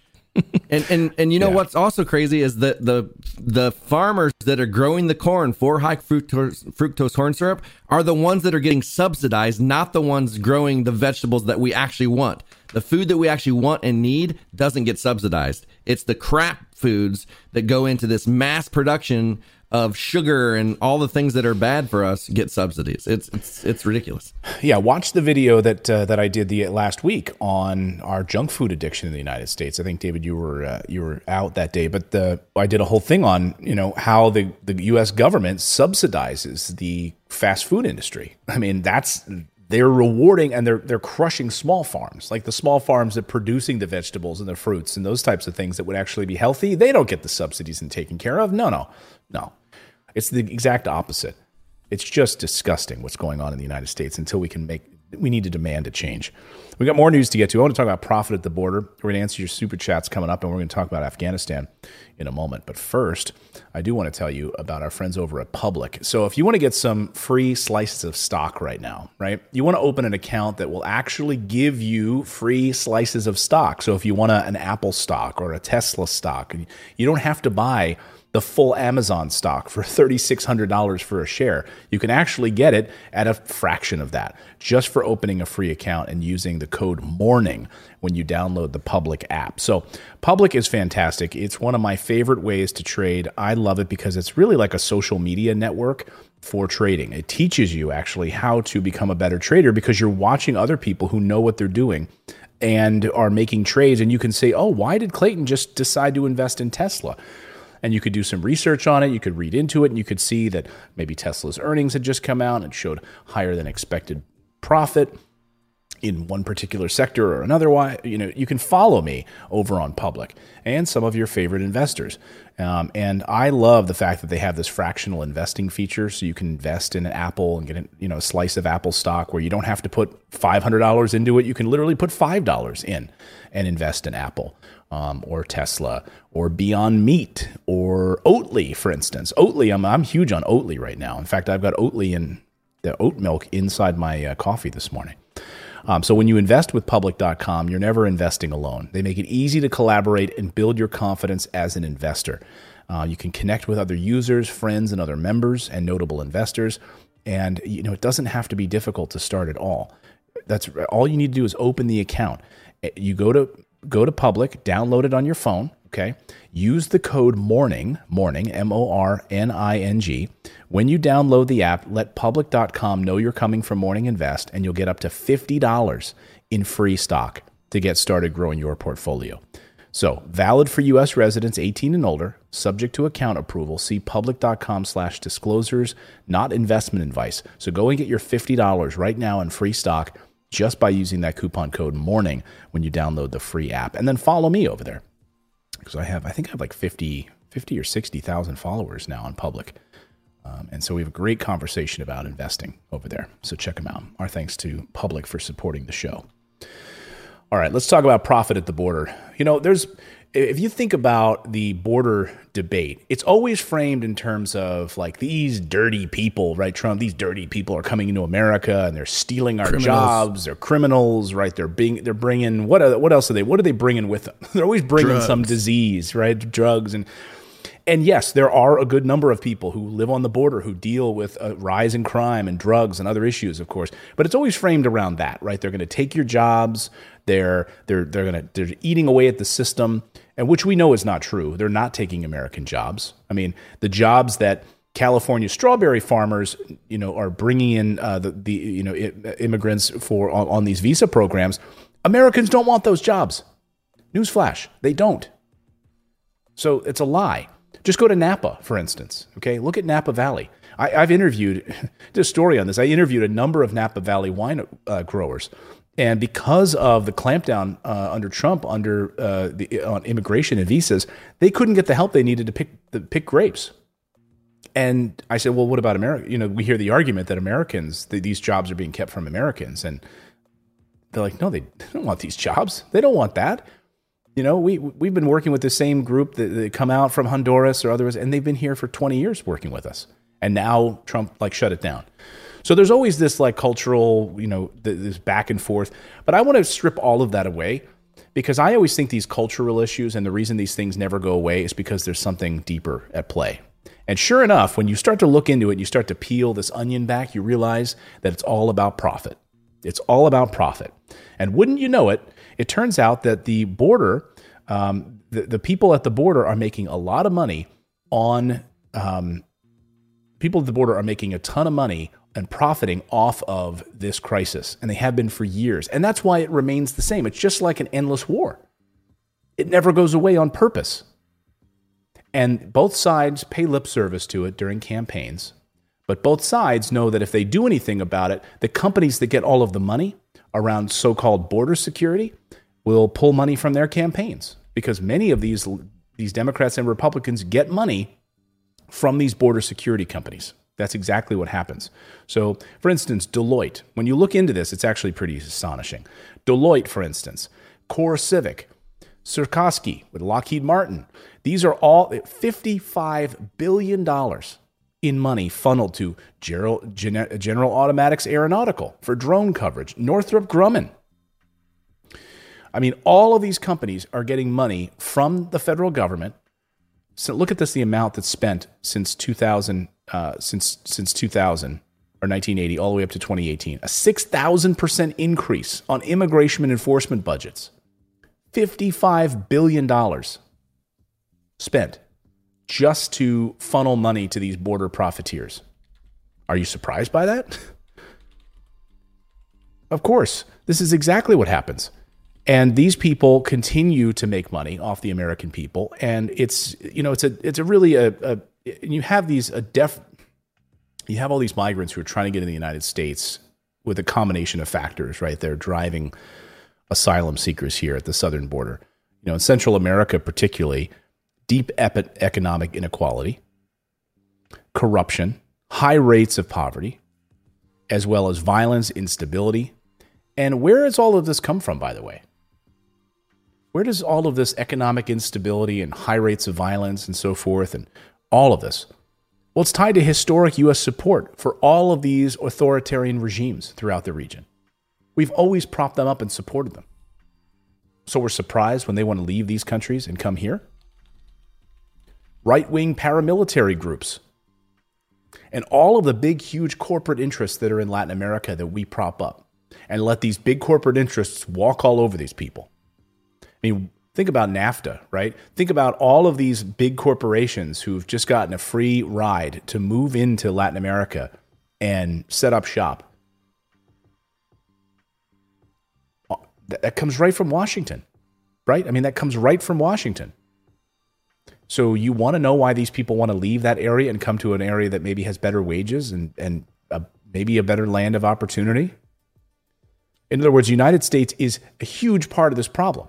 B: and and and you know yeah. what's also crazy is that the the farmers that are growing the corn for high fructose, fructose corn syrup are the ones that are getting subsidized, not the ones growing the vegetables that we actually want. The food that we actually want and need doesn't get subsidized. It's the crap foods that go into this mass production of sugar and all the things that are bad for us get subsidies. It's it's it's ridiculous.
A: Yeah, watch the video that uh, that I did the last week on our junk food addiction in the United States. I think, David, you were uh, you were out that day, but the I did a whole thing on, you know, how the the U S government subsidizes the fast food industry. I mean, that's they're rewarding and they're they're crushing small farms, like the small farms that are producing the vegetables and the fruits and those types of things that would actually be healthy. They don't get the subsidies and taken care of. No, no, no. It's the exact opposite. It's just disgusting what's going on in the United States until we can make, we need to demand a change. We got more news to get to. I want to talk about profit at the border. We're going to answer your super chats coming up, and we're going to talk about Afghanistan in a moment. But first, I do want to tell you about our friends over at Public. So if you want to get some free slices of stock right now, right, you want to open an account that will actually give you free slices of stock. So if you want a, an Apple stock or a Tesla stock, you don't have to buy the full Amazon stock for three thousand six hundred dollars for a share. You can actually get it at a fraction of that just for opening a free account and using the code MORNING when you download the Public app. So Public is fantastic. It's one of my favorite ways to trade. I love it because it's really like a social media network for trading. It teaches you actually how to become a better trader because you're watching other people who know what they're doing and are making trades. And you can say, oh, why did Clayton just decide to invest in Tesla? And you could do some research on it. You could read into it, and you could see that maybe Tesla's earnings had just come out and showed higher than expected profit. in one particular sector or another, why, you know, you can follow me over on Public and some of your favorite investors. Um, and I love the fact that they have this fractional investing feature, so you can invest in an Apple and get a, you know, a slice of Apple stock where you don't have to put five hundred dollars into it. You can literally put five dollars in and invest in Apple um, or Tesla or Beyond Meat or Oatly, for instance. Oatly, I'm, I'm huge on Oatly right now. In fact, I've got Oatly and the oat milk inside my uh, coffee this morning. Um, so when you invest with public dot com, you're never investing alone. They make it easy to collaborate and build your confidence as an investor. Uh, you can connect with other users, friends, and other members and notable investors. And you know it doesn't have to be difficult to start at all. That's all you need to do is open the account. You go to go to Public, download it on your phone. Okay, use the code MORNING, morning, M O R N I N G. When you download the app, let public dot com know you're coming from Morning Invest, and you'll get up to fifty dollars in free stock to get started growing your portfolio. So, valid for U S residents eighteen and older, subject to account approval. See public dot com slash disclosures, not investment advice. So go and get your fifty dollars right now in free stock just by using that coupon code MORNING when you download the free app. And then follow me over there. Because I have, I think I have like fifty, fifty or sixty thousand followers now on Public. Um, and so we have a great conversation about investing over there. So check them out. Our thanks to Public for supporting the show. All right, let's talk about profit at the border. You know, there's, if you think about the border debate, it's always framed in terms of like these dirty people, right? Trump, these dirty people are coming into America and they're stealing our
B: Criminals.
A: jobs. They're criminals, right? They're being, they're bringing, what, what else are they, what are they bringing with them? They're always bringing
B: Drugs.
A: some disease, right? Drugs. And, and yes, there are a good number of people who live on the border who deal with a rise in crime and drugs and other issues, of course. But it's always framed around that, right? They're going to take your jobs. They're they're they're going to they're eating away at the system, and which we know is not true. They're not taking American jobs. I mean, the jobs that California strawberry farmers, you know, are bringing in uh, the the you know immigrants for on, on these visa programs. Americans don't want those jobs. Newsflash, they don't. So it's a lie. Just go to Napa, for instance. Okay, look at Napa Valley. I, I've interviewed, did a story on this. I interviewed a number of Napa Valley wine uh, growers, and because of the clampdown uh, under Trump, under uh, the on immigration and visas, they couldn't get the help they needed to pick the, pick grapes. And I said, well, what about America? You know, we hear the argument that Americans, that these jobs are being kept from Americans, and they're like, no, they don't want these jobs. They don't want that. You know, we, we've been working with the same group that, that come out from Honduras or others, and they've been here for twenty years working with us. And now Trump like shut it down. So there's always this like cultural, you know, this back and forth. But I want to strip all of that away, because I always think these cultural issues and the reason these things never go away is because there's something deeper at play. And sure enough, when you start to look into it, you start to peel this onion back, you realize that it's all about profit. It's all about profit. And wouldn't you know it, it turns out that the border, um, the, the people at the border are making a lot of money on, um, people at the border are making a ton of money and profiting off of this crisis. And they have been for years. And that's why it remains the same. It's just like an endless war. It never goes away on purpose. And both sides pay lip service to it during campaigns. But both sides know that if they do anything about it, the companies that get all of the money around so-called border security will pull money from their campaigns, because many of these these Democrats and Republicans get money from these border security companies. That's exactly what happens. So, for instance, Deloitte, when you look into this, it's actually pretty astonishing. Deloitte, for instance, Core Civic, Sikorsky with Lockheed Martin, these are all fifty-five billion dollars in money funneled to General, General Automatics Aeronautical for drone coverage, Northrop Grumman. I mean, all of these companies are getting money from the federal government. So look at this, the amount that's spent since two thousand, uh, since since two thousand or nineteen eighty, all the way up to twenty eighteen. A six thousand percent increase on immigration and enforcement budgets. fifty-five billion dollars spent just to funnel money to these border profiteers. Are you surprised by that? Of course, this is exactly what happens. And these people continue to make money off the American people. And it's, you know, it's a, it's a really a, a you have these, a def, you have all these migrants who are trying to get in the United States with a combination of factors, right? They're driving asylum seekers here at the southern border. You know, in Central America, particularly, deep epi- economic inequality, corruption, high rates of poverty, as well as violence, instability. And where does all of this come from, by the way? Where does all of this economic instability and high rates of violence and so forth and all of this? Well, it's tied to historic U S support for all of these authoritarian regimes throughout the region. We've always propped them up and supported them. So we're surprised when they want to leave these countries and come here? Right-wing paramilitary groups and all of the big, huge corporate interests that are in Latin America that we prop up and let these big corporate interests walk all over these people. I mean, think about NAFTA, right? Think about all of these big corporations who've just gotten a free ride to move into Latin America and set up shop. That comes right from Washington, right? I mean, that comes right from Washington. So you want to know why these people want to leave that area and come to an area that maybe has better wages and, and a, maybe a better land of opportunity? In other words, the United States is a huge part of this problem.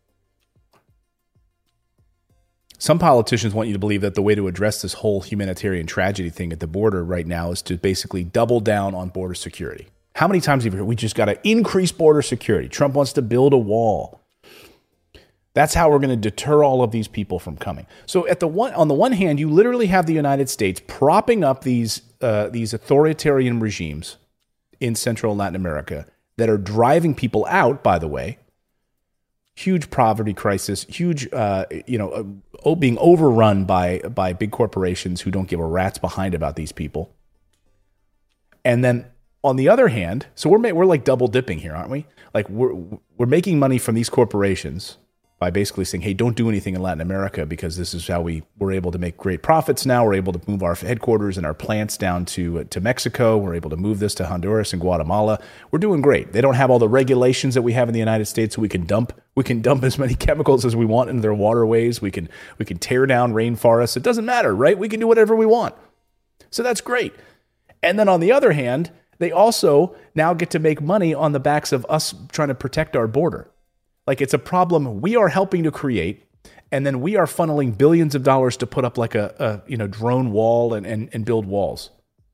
A: Some politicians want you to believe that the way to address this whole humanitarian tragedy thing at the border right now is to basically double down on border security. How many times have you heard, we just got to increase border security? Trump wants to build a wall. That's how we're going to deter all of these people from coming. So at the one, on the one hand, you literally have the United States propping up these, uh, these authoritarian regimes in Central and Latin America that are driving people out, by the way. Huge poverty crisis, huge, uh, you know, uh, being overrun by by big corporations who don't give a rat's behind about these people. And then on the other hand, so we're we're like double dipping here, aren't we? Like we're we're making money from these corporations by basically saying, hey, don't do anything in Latin America because this is how we we're able to make great profits now. We're able to move our headquarters and our plants down to uh, to Mexico. We're able to move this to Honduras and Guatemala. We're doing great. They don't have all the regulations that we have in the United States, so we can dump we can dump as many chemicals as we want into their waterways. We can we can tear down rainforests. It doesn't matter, right? We can do whatever we want. So that's great. And then on the other hand, they also now get to make money on the backs of us trying to protect our border. Like it's a problem we are helping to create, and then we are funneling billions of dollars to put up like a, a you know drone wall and, and, and build walls.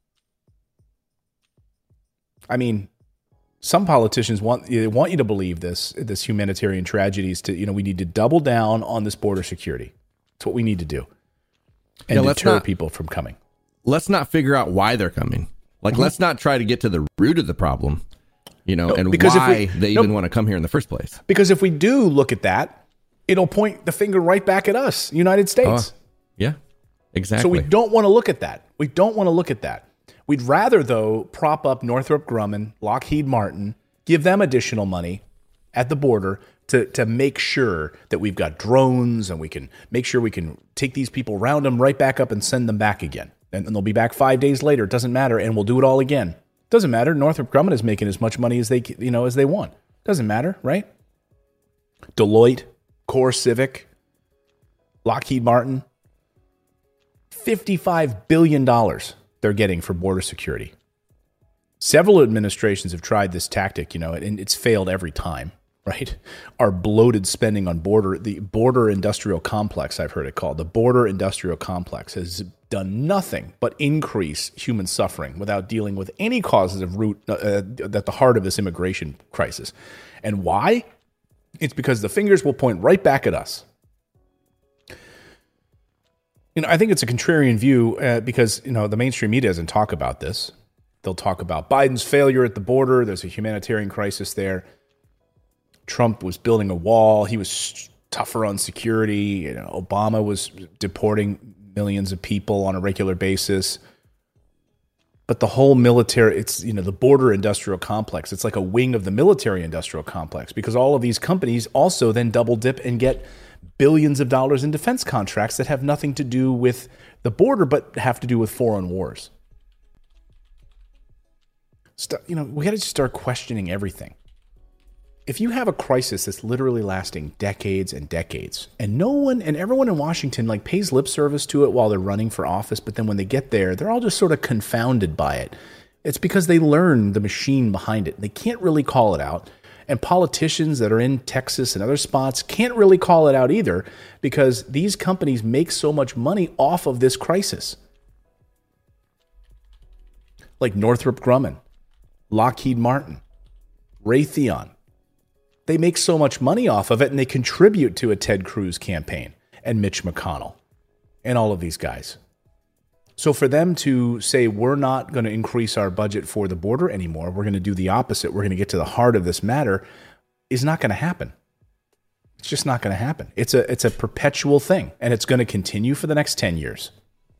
A: I mean, some politicians want they want you to believe this this humanitarian tragedies to you know we need to double down on this border security. It's what we need to do, and
B: yeah,
A: deter
B: not,
A: people from coming.
B: Let's not figure out why they're coming. Like mm-hmm. let's not try to get to the root of the problem. You know, no, and because why if we, they even no, want to come here in the first place.
A: Because if we do look at that, it'll point the finger right back at us, United States.
B: Uh, yeah, exactly.
A: So we don't want to look at that. We don't want to look at that. We'd rather, though, prop up Northrop Grumman, Lockheed Martin, give them additional money at the border to, to make sure that we've got drones and we can make sure we can take these people, round them right back up and send them back again. And, and they'll be back five days later. It doesn't matter. And we'll do it all again. Doesn't matter. Northrop Grumman is making as much money as they, you know, as they want. Doesn't matter, right? Deloitte, Core Civic, Lockheed Martin, fifty-five billion dollars they're getting for border security. Several administrations have tried this tactic, you know, and it's failed every time, right? Our bloated spending on border, the border industrial complex, I've heard it called, the border industrial complex has done nothing but increase human suffering without dealing with any causes of root uh, at the heart of this immigration crisis. And why? It's because the fingers will point right back at us. You know, I think it's a contrarian view uh, because, you know, the mainstream media doesn't talk about this. They'll talk about Biden's failure at the border. There's a humanitarian crisis there. Trump was building a wall. He was tougher on security. You know, Obama was deporting millions of people on a regular basis. But the whole military, it's, you know, the border industrial complex, it's like a wing of the military industrial complex because all of these companies also then double dip and get billions of dollars in defense contracts that have nothing to do with the border, but have to do with foreign wars. St- you know, we got to just start questioning everything. If you have a crisis that's literally lasting decades and decades, and no one and everyone in Washington like pays lip service to it while they're running for office, but then when they get there, they're all just sort of confounded by it. It's because they learn the machine behind it. They can't really call it out. And politicians that are in Texas and other spots can't really call it out either because these companies make so much money off of this crisis. Like Northrop Grumman, Lockheed Martin, Raytheon. They make so much money off of it and they contribute to a Ted Cruz campaign and Mitch McConnell and all of these guys. So for them to say, we're not going to increase our budget for the border anymore, we're going to do the opposite, we're going to get to the heart of this matter, is not going to happen. It's just not going to happen. It's a, it's a perpetual thing, and it's going to continue for the next ten years.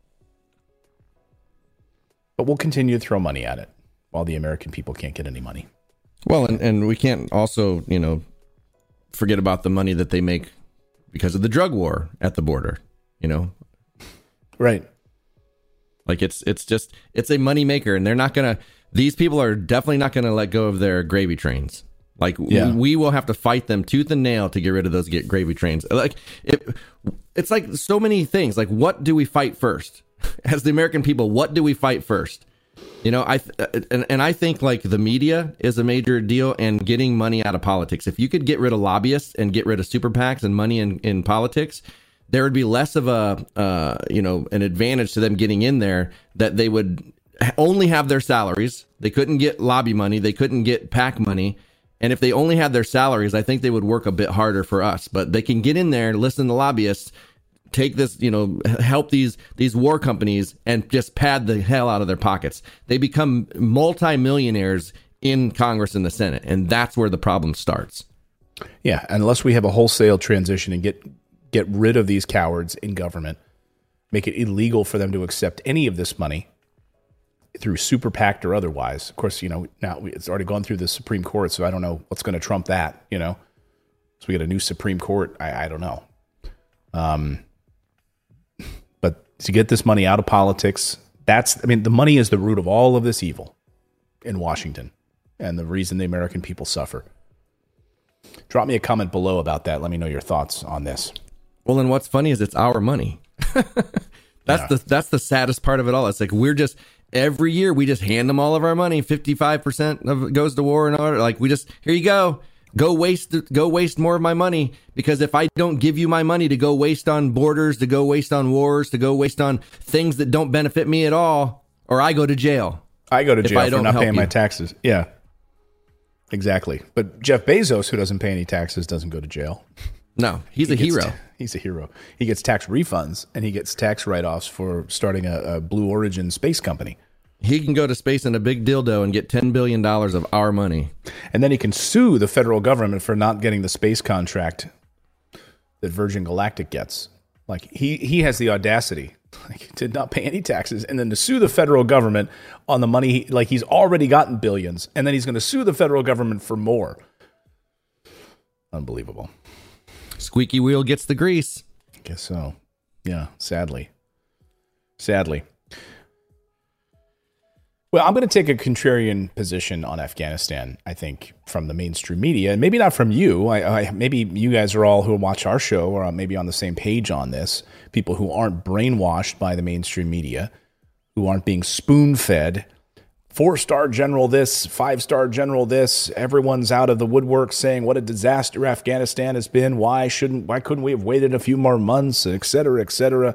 A: But we'll continue to throw money at it while the American people can't get any money.
B: Well, and, and we can't also, you know, forget about the money that they make because of the drug war at the border, you know?
A: Right.
B: Like it's it's just it's a money maker, and they're not gonna. These people are definitely not gonna let go of their gravy trains. Like yeah. we, we will have to fight them tooth and nail to get rid of those get gravy trains. Like it, it's like so many things. Like what do we fight first? As the American people, what do we fight first? You know, I and, and I think like the media is a major deal, and getting money out of politics. If you could get rid of lobbyists and get rid of super PACs and money in, in politics, there would be less of a, uh, you know, an advantage to them getting in there, that they would only have their salaries. They couldn't get lobby money. They couldn't get PAC money. And if they only had their salaries, I think they would work a bit harder for us. But they can get in there, listen to lobbyists, take this, you know, help these these war companies and just pad the hell out of their pockets. They become multimillionaires in Congress and the Senate. And that's where the problem starts.
A: Yeah, unless we have a wholesale transition and get get rid of these cowards in government, make it illegal for them to accept any of this money through super PAC or otherwise. Of course, you know, now it's already gone through the Supreme Court, so I don't know what's going to trump that, you know. So we got a new Supreme Court. I, I don't know. Um, but to get this money out of politics, that's, I mean, the money is the root of all of this evil in Washington and the reason the American people suffer. Drop me a comment below about that. Let me know your thoughts on this.
B: Well, and what's funny is it's our money. that's yeah. the that's the saddest part of it all. It's like we're just every year we just hand them all of our money. fifty-five percent of it goes to war and all. Like we just, here you go. Go waste go waste more of my money, because if I don't give you my money to go waste on borders, to go waste on wars, to go waste on things that don't benefit me at all, or I go to jail.
A: I go to jail for not paying you. my taxes. Yeah. Exactly. But Jeff Bezos, who doesn't pay any taxes, doesn't go to jail.
B: No, he's
A: he
B: a hero.
A: Ta- he's a hero. He gets tax refunds, and he gets tax write-offs for starting a, a Blue Origin space company.
B: He can go to space in a big dildo and get ten billion dollars of our money.
A: And then he can sue the federal government for not getting the space contract that Virgin Galactic gets. Like, he, he has the audacity, like, to not pay any taxes and then to sue the federal government on the money. He, like, he's already gotten billions, and then he's going to sue the federal government for more. Unbelievable.
B: Squeaky wheel gets the grease.
A: I guess so. Yeah, sadly. Sadly. Well, I'm going to take a contrarian position on Afghanistan, I think, from the mainstream media, and maybe not from you. I, I, maybe you guys are all who watch our show or maybe on the same page on this, people who aren't brainwashed by the mainstream media, who aren't being spoon-fed. Four-star general this, five-star general this. Everyone's out of the woodwork saying what a disaster Afghanistan has been. Why shouldn't? Why couldn't we have waited a few more months, et cetera, et cetera.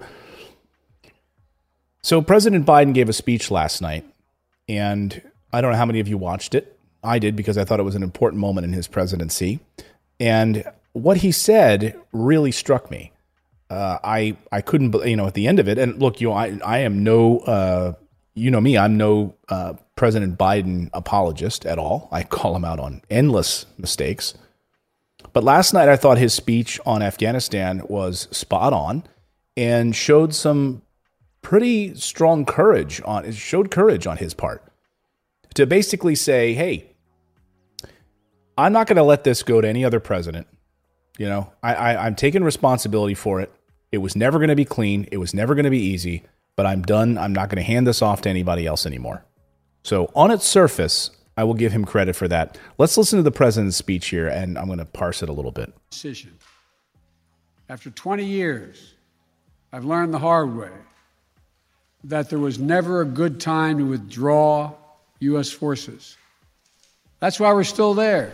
A: So President Biden gave a speech last night, and I don't know how many of you watched it. I did, because I thought it was an important moment in his presidency. And what he said really struck me. Uh, I I couldn't, you know, at the end of it. And look, you know, I I am no. Uh, You know me, I'm no uh, President Biden apologist at all. I call him out on endless mistakes. But last night, I thought his speech on Afghanistan was spot on and showed some pretty strong courage on, it showed courage on his part to basically say, hey, I'm not going to let this go to any other president. You know, I, I, I'm taking responsibility for it. It was never going to be clean. It was never going to be easy. But I'm done. I'm not going to hand this off to anybody else anymore. So on its surface, I will give him credit for that. Let's listen to the president's speech here, and I'm going to parse it a little bit.
C: Decision. After twenty years, I've learned the hard way that there was never a good time to withdraw U S forces. That's why we're still there.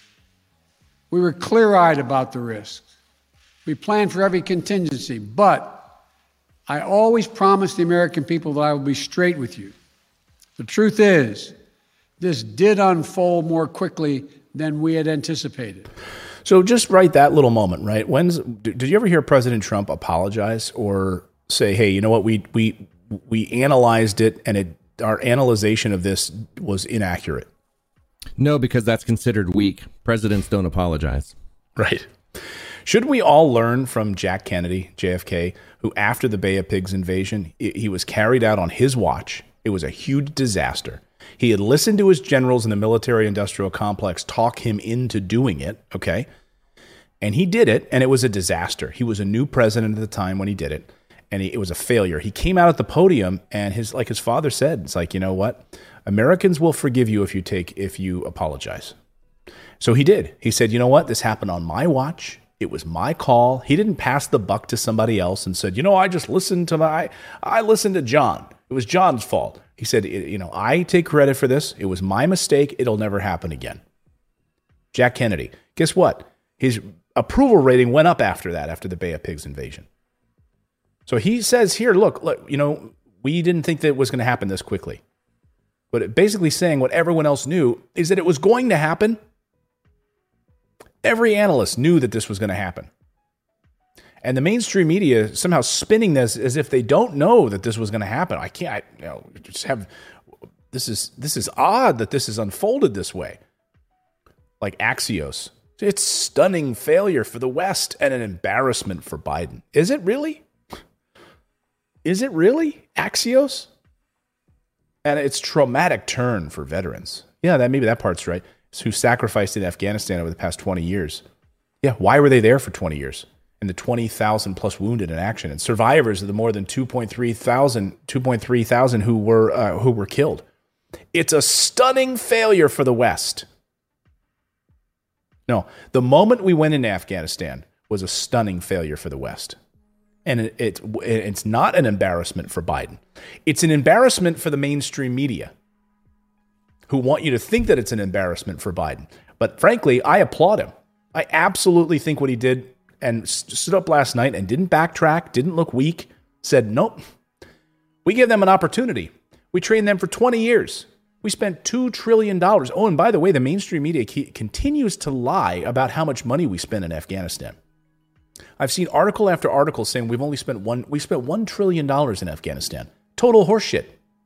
C: We were clear-eyed about the risks. We planned for every contingency, but I always promised the American people that I will be straight with you. The truth is, this did unfold more quickly than we had anticipated.
A: So just right that little moment, right? When's did you ever hear President Trump apologize or say, "Hey, you know what? We we we analyzed it, and it our analyzation of this was inaccurate."
B: No, because that's considered weak. Presidents don't apologize.
A: Right. Should we all learn from Jack Kennedy, J F K, who after the Bay of Pigs invasion, he was carried out on his watch. It was a huge disaster. He had listened to his generals in the military-industrial complex talk him into doing it, okay? And he did it, and it was a disaster. He was a new president at the time when he did it, and he, it was a failure. He came out at the podium, and his like his father said, it's like, you know what? Americans will forgive you if you take if you apologize. So he did. He said, you know what? This happened on my watch. It was my call. He didn't pass the buck to somebody else and said, you know, I just listened to my, I listened to John. It was John's fault. He said, you know, I take credit for this. It was my mistake. It'll never happen again. Jack Kennedy. Guess what? His approval rating went up after that, after the Bay of Pigs invasion. So he says here, look, look, you know, we didn't think that it was going to happen this quickly. But basically saying what everyone else knew is that it was going to happen. Every analyst knew that this was going to happen. And the mainstream media somehow spinning this as if they don't know that this was going to happen. I can't, I, you know, just have, this is, this is odd that this has unfolded this way. Like Axios. It's stunning failure for the West and an embarrassment for Biden. Is it really? Is it really Axios? And it's traumatic turn for veterans. Yeah, that maybe that part's right. Who sacrificed in Afghanistan over the past twenty years. Yeah, why were they there for twenty years? And the twenty thousand plus wounded in action, and survivors of the more than two point three thousand, two point three thousand who were uh, who were killed. It's a stunning failure for the West. No, the moment we went into Afghanistan was a stunning failure for the West. And it, it it's not an embarrassment for Biden. It's an embarrassment for the mainstream media, who want you to think that it's an embarrassment for Biden. But frankly, I applaud him. I absolutely think what he did, and stood up last night and didn't backtrack, didn't look weak, said, nope, we give them an opportunity. We trained them for twenty years. We spent two trillion dollars. Oh, and by the way, the mainstream media continues to lie about how much money we spent in Afghanistan. I've seen article after article saying we've only spent one, we spent one trillion dollars in Afghanistan. Total horseshit.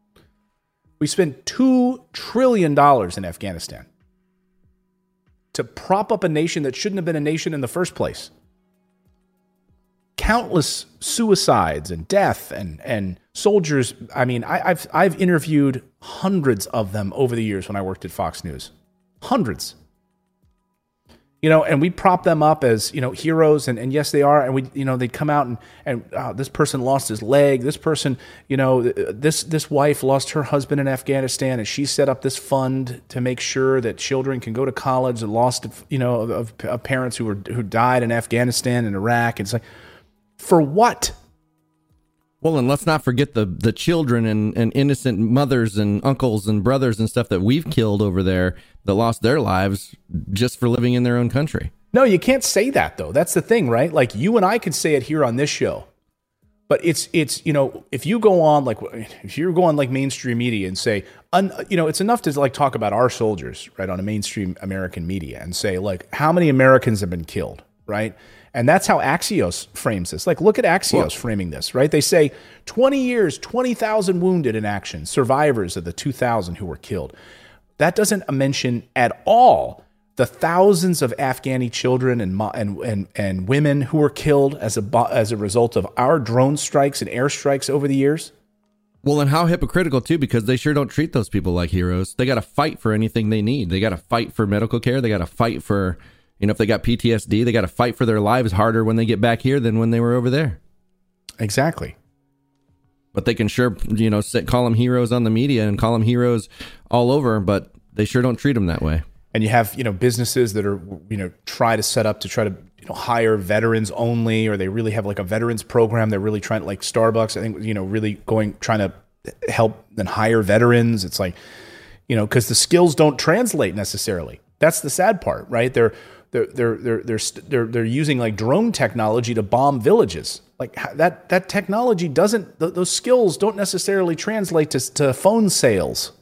A: We spent two trillion dollars in Afghanistan to prop up a nation that shouldn't have been a nation in the first place. Countless suicides and death and, and soldiers. I mean, I, I've, I've interviewed hundreds of them over the years when I worked at Fox News. Hundreds. You know, and we prop them up as, you know, heroes, and, and yes, they are. And we, you know, they come out and, and oh, this person lost his leg. This person, you know, this, this wife lost her husband in Afghanistan, and she set up this fund to make sure that children can go to college and lost, you know, of, of parents who were, who died in Afghanistan and Iraq. It's like, for what?
B: Well, and let's not forget the the children and, and innocent mothers and uncles and brothers and stuff that we've killed over there that lost their lives just for living in their own country.
A: No, you can't say that, though. That's the thing, right? Like, you and I could say it here on this show. But it's, it's you know, if you go on, like, if you're going like mainstream media and say, un, you know, it's enough to like talk about our soldiers, right, on a mainstream American media and say, like, how many Americans have been killed, right? And that's how Axios frames this. Like, look at Axios well, framing this, right? They say twenty years, twenty thousand wounded in action, survivors of the two thousand who were killed. That doesn't mention at all the thousands of Afghani children and and and, and women who were killed as a as a result of our drone strikes and airstrikes over the years.
B: Well, and how hypocritical, too, because they sure don't treat those people like heroes. They got to fight for anything they need. They got to fight for medical care. They got to fight for... You know, if they got P T S D, they got to fight for their lives harder when they get back here than when they were over there.
A: Exactly.
B: But they can sure, you know, sit, call them heroes on the media and call them heroes all over, but they sure don't treat them that way.
A: And you have, you know, businesses that are, you know, try to set up to try to, you know, hire veterans only, or they really have like a veterans program. They're really trying to, like Starbucks, I think, you know, really going, trying to help and hire veterans. It's like, you know, because the skills don't translate necessarily. That's the sad part, right? They're they're they're they're they're they're, they're using like drone technology to bomb villages. Like that that technology doesn't th- those skills don't necessarily translate to to phone sales.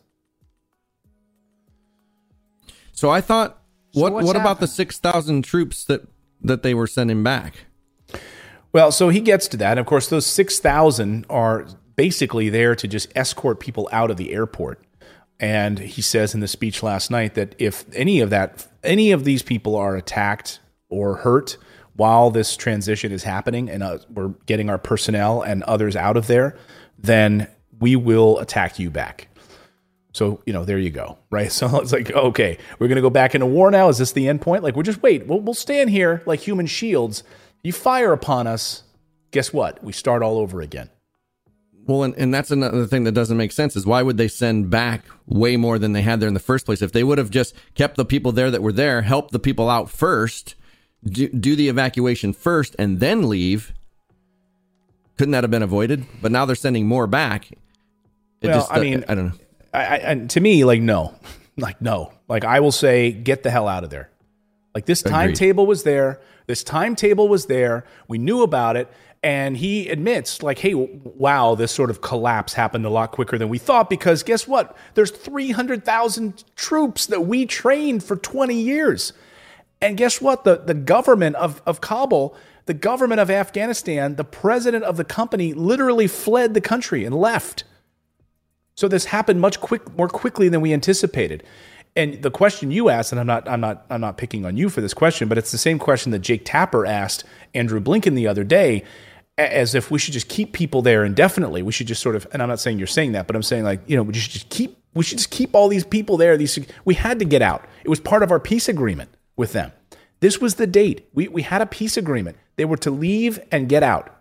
B: So I thought,
C: So
B: what
C: what's
B: what about
C: happened?
B: the six thousand troops that that they were sending back?
A: Well, so he gets to that. And of course, those six thousand are basically there to just escort people out of the airport. And he says in the speech last night that if any of that, any of these people are attacked or hurt while this transition is happening and uh, we're getting our personnel and others out of there, then we will attack you back. So, you know, there you go, right? So it's like, okay, we're going to go back into war now. Is this the end point? Like, we're just, wait, we'll, we'll stand here like human shields. You fire upon us, guess what? We start all over again.
B: Well, and, and that's another thing that doesn't make sense is why would they send back way more than they had there in the first place? If they would have just kept the people there that were there, helped the people out first, do, do the evacuation first, and then leave, couldn't that have been avoided? But now they're sending more back. It
A: Well,
B: just,
A: I mean,
B: I don't know.
A: I, I, and to me, like, no, like, no, like I will say, get the hell out of there. Like this
B: Agreed.
A: timetable was there. This timetable was there. We knew about it. And he admits like, hey, wow, this sort of collapse happened a lot quicker than we thought because guess what? There's three hundred thousand troops that we trained for twenty years. And guess what? The, the government of, of Kabul, the government of Afghanistan, the president of the company literally fled the country and left. So this happened much quick, more quickly than we anticipated. And the question you asked, and I'm not, I'm not, I'm not picking on you for this question, but it's the same question that Jake Tapper asked Andrew Blinken the other day, as if we should just keep people there indefinitely. We should just sort of, and I'm not saying you're saying that, but I'm saying like, you know, we should just keep, we should just keep all these people there. These, we had to get out. It was part of our peace agreement with them. This was the date. We we had a peace agreement. They were to leave and get out.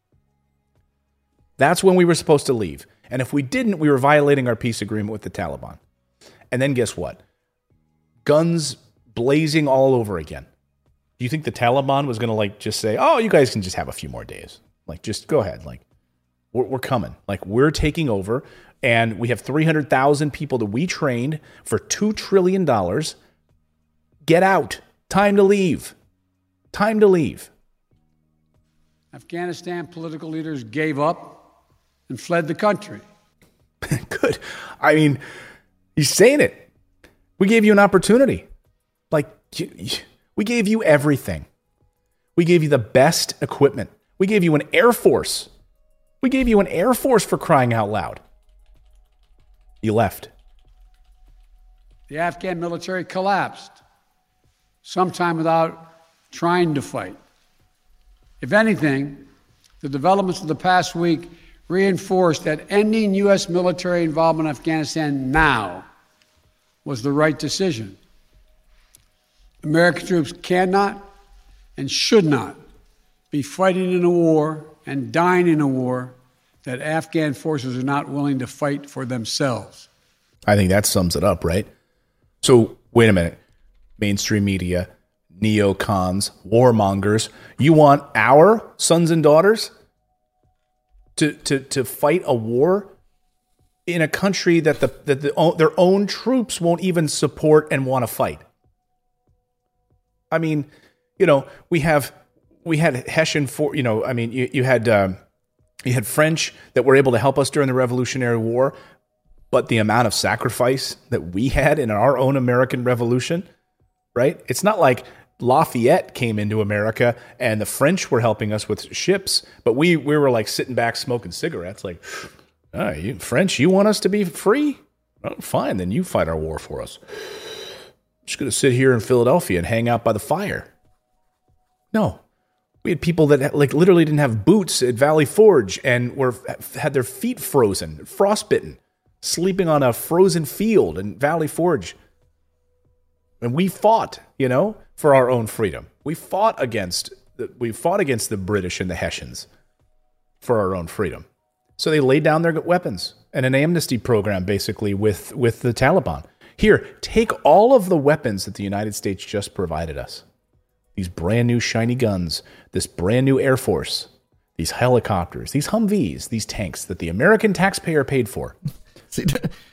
A: That's when we were supposed to leave. And if we didn't, we were violating our peace agreement with the Taliban. And then guess what? Guns blazing all over again. Do you think the Taliban was going to like just say, oh, you guys can just have a few more days? Like, just go ahead. Like, we're, we're coming. Like, we're taking over. And we have three hundred thousand people that we trained for two trillion dollars. Get out. Time to leave. Time to leave.
C: Afghanistan political leaders gave up and fled the country.
A: Good. I mean, he's saying it. We gave you an opportunity. Like, you, you, we gave you everything. We gave you the best equipment. We gave you an Air Force. We gave you an Air Force for crying out loud. You left.
C: The Afghan military collapsed, sometime without trying to fight. If anything, the developments of the past week reinforced that ending U S military involvement in Afghanistan now was the right decision. American troops cannot and should not be fighting in a war and dying in a war that Afghan forces are not willing to fight for themselves.
A: I think that sums it up, right? So, wait a minute. Mainstream media, neocons, warmongers, you want our sons and daughters to to to fight a war in a country that the that the, their own troops won't even support and want to fight? I mean, you know, we have we had Hessian for you know, I mean, you, you had um, you had French that were able to help us during the Revolutionary War, but the amount of sacrifice that we had in our own American Revolution, right? It's not like Lafayette came into America and the French were helping us with ships, but we we were like sitting back smoking cigarettes, like, oh, you French, you want us to be free? Oh, fine, then you fight our war for us. I'm just going to sit here in Philadelphia and hang out by the fire. No. We had people that like literally didn't have boots at Valley Forge and were had their feet frozen, frostbitten, sleeping on a frozen field in Valley Forge. And we fought, you know, for our own freedom. We fought against the, we fought against the British and the Hessians for our own freedom. So they laid down their weapons and an amnesty program basically with, with the Taliban. Here, take all of the weapons that the United States just provided us. These brand new shiny guns, this brand new Air Force, these helicopters, these Humvees, these tanks that the American taxpayer paid for.
B: See,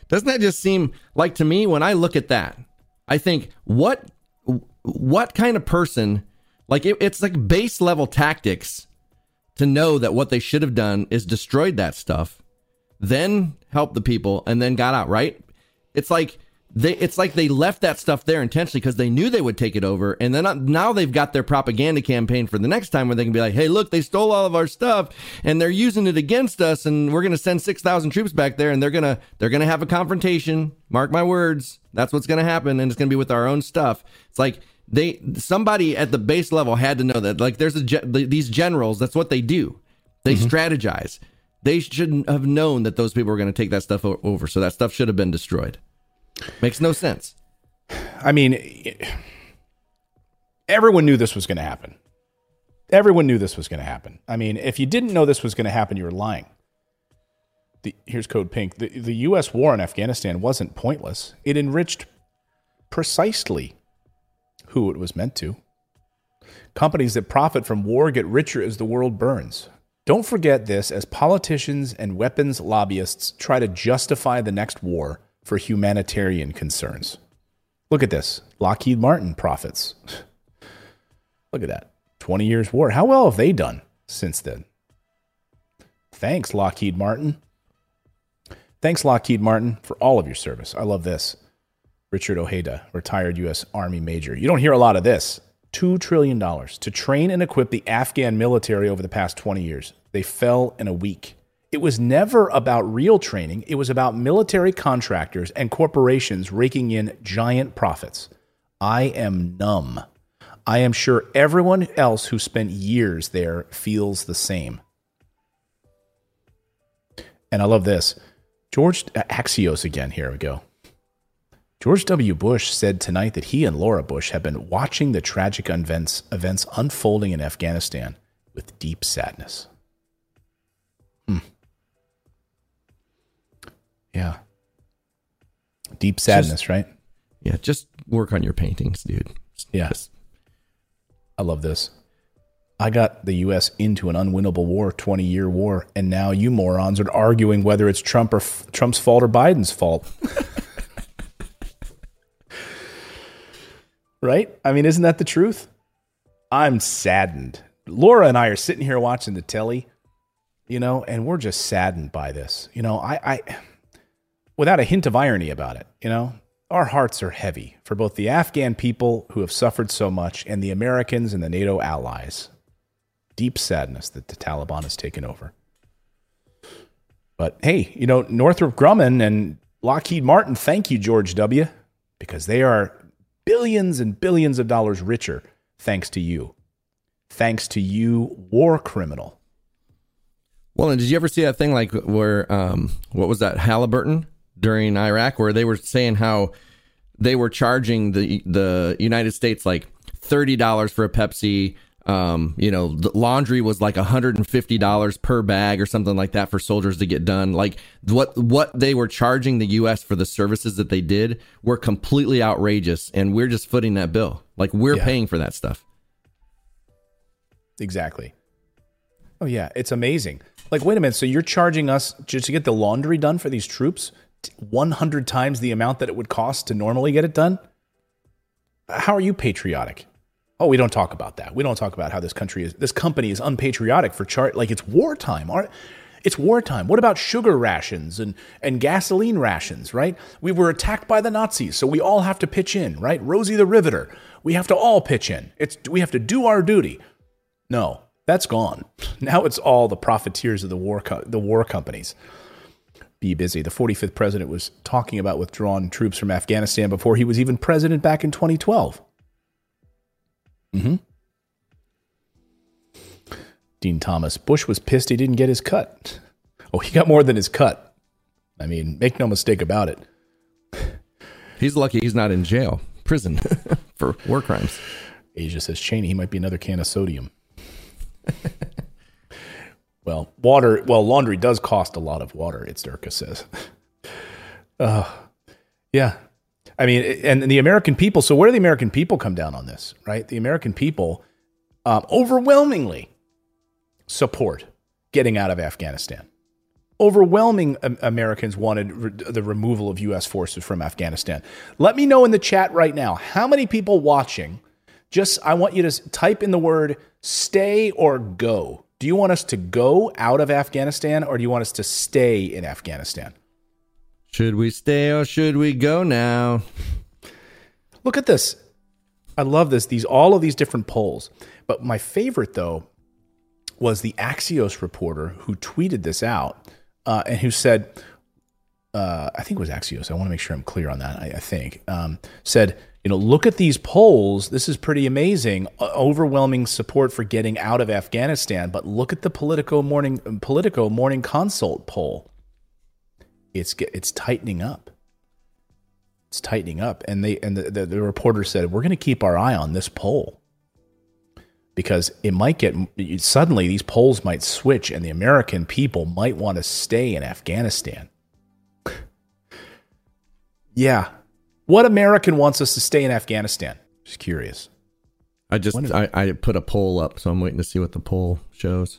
B: Doesn't that just seem like, to me, when I look at that, I think, what what kind of person, like it, it's like base level tactics to know that what they should have done is destroyed that stuff, then helped the people, and then got out, right? It's like they it's like they left that stuff there intentionally because they knew they would take it over, and then now they've got their propaganda campaign for the next time where they can be like, hey, look, they stole all of our stuff and they're using it against us, and we're going to send six thousand troops back there, and they're going to they're going to have a confrontation. Mark my words, that's what's going to happen, and it's going to be with our own stuff. It's like they somebody at the base level had to know that, like, there's a these generals, that's what they do. They mm-hmm. strategize. They shouldn't have known that those people were going to take that stuff over, so that stuff should have been destroyed. Makes no sense.
A: I mean, everyone knew this was going to happen. Everyone knew this was going to happen. I mean, if you didn't know this was going to happen, you were lying. The, here's Code Pink. The, the U S war in Afghanistan wasn't pointless. It enriched precisely who it was meant to. Companies that profit from war get richer as the world burns. Don't forget this as politicians and weapons lobbyists try to justify the next war for humanitarian concerns. Look at this. Lockheed Martin profits. Look at that. twenty years war. How well have they done since then? Thanks, Lockheed Martin. Thanks, Lockheed Martin, for all of your service. I love this. Richard Ojeda, retired U S Army major. You don't hear a lot of this. two trillion dollars to train and equip the Afghan military over the past twenty years. They fell in a week. It was never about real training. It was about military contractors and corporations raking in giant profits. I am numb. I am sure everyone else who spent years there feels the same. And I love this. George Axios again. Here we go. George W. Bush said tonight that he and Laura Bush have been watching the tragic events, events unfolding in Afghanistan with deep sadness. Hmm. Yeah. Deep sadness,
B: just,
A: right?
B: Yeah, just work on your paintings, dude.
A: Yeah.
B: Just.
A: I love this. I got the U S into an unwinnable war, twenty-year war, and now you morons are arguing whether it's Trump or F- Trump's fault or Biden's fault. Right? I mean, isn't that the truth? I'm saddened. Laura and I are sitting here watching the telly, you know, and we're just saddened by this. You know, I, I without a hint of irony about it, you know, our hearts are heavy for both the Afghan people who have suffered so much and the Americans and the NATO allies. Deep sadness that the Taliban has taken over. But hey, you know, Northrop Grumman and Lockheed Martin, thank you, George W., because they are billions and billions of dollars richer thanks to you. Thanks to you, war criminal.
B: Well, and did you ever see that thing like where, um, what was that, Halliburton during Iraq, where they were saying how they were charging the the United States like thirty dollars for a Pepsi. Um, you know, the laundry was like one hundred fifty dollars per bag or something like that for soldiers to get done. Like what what they were charging the U S for the services that they did were completely outrageous, and we're just footing that bill. Like we're yeah. paying for that stuff.
A: Exactly. Oh yeah, it's amazing. Like, wait a minute, so you're charging us just to get the laundry done for these troops one hundred times the amount that it would cost to normally get it done? How are you patriotic? Oh, we don't talk about that. We don't talk about how this country is, this company is unpatriotic for chart, like it's wartime. It's wartime. What about sugar rations and, and gasoline rations, right? We were attacked by the Nazis, so we all have to pitch in, right? Rosie the Riveter. We have to all pitch in. It's we have to do our duty. No, that's gone. Now it's all the profiteers of the war, co- the war companies. Be busy. The forty-fifth president was talking about withdrawing troops from Afghanistan before he was even president back in twenty twelve. Mm-hmm. Dean Thomas. Bush was pissed he didn't get his cut. Oh, he got more than his cut. I mean, make no mistake about it.
B: He's lucky he's not in jail, prison for war crimes.
A: Asia says, Cheney, he might be another can of sodium. Well, water, well, laundry does cost a lot of water, it's Durka says. Uh, yeah. I mean, and the American people, so where do the American people come down on this, right? The American people um, overwhelmingly support getting out of Afghanistan. Overwhelming Americans wanted re- the removal of U S forces from Afghanistan. Let me know in the chat right now, how many people watching, just I want you to type in the word stay or go. Do you want us to go out of Afghanistan, or do you want us to stay in Afghanistan?
B: Should we stay or should we go now?
A: Look at this. I love this. These all of these different polls. But my favorite, though, was the Axios reporter who tweeted this out. Uh, and who said, uh, I think it was Axios, I want to make sure I'm clear on that, I, I think, um, said, you know, look at these polls. This is pretty amazing. Uh, overwhelming support for getting out of Afghanistan. But look at the Politico Morning Politico Morning Consult poll. It's it's tightening up. It's tightening up. And they and the, the, the reporter said, we're going to keep our eye on this poll. Because it might get, suddenly these polls might switch and the American people might want to stay in Afghanistan. Yeah. What American wants us to stay in Afghanistan? Just curious.
B: I just, I, I put a poll up, so I'm waiting to see what the poll shows.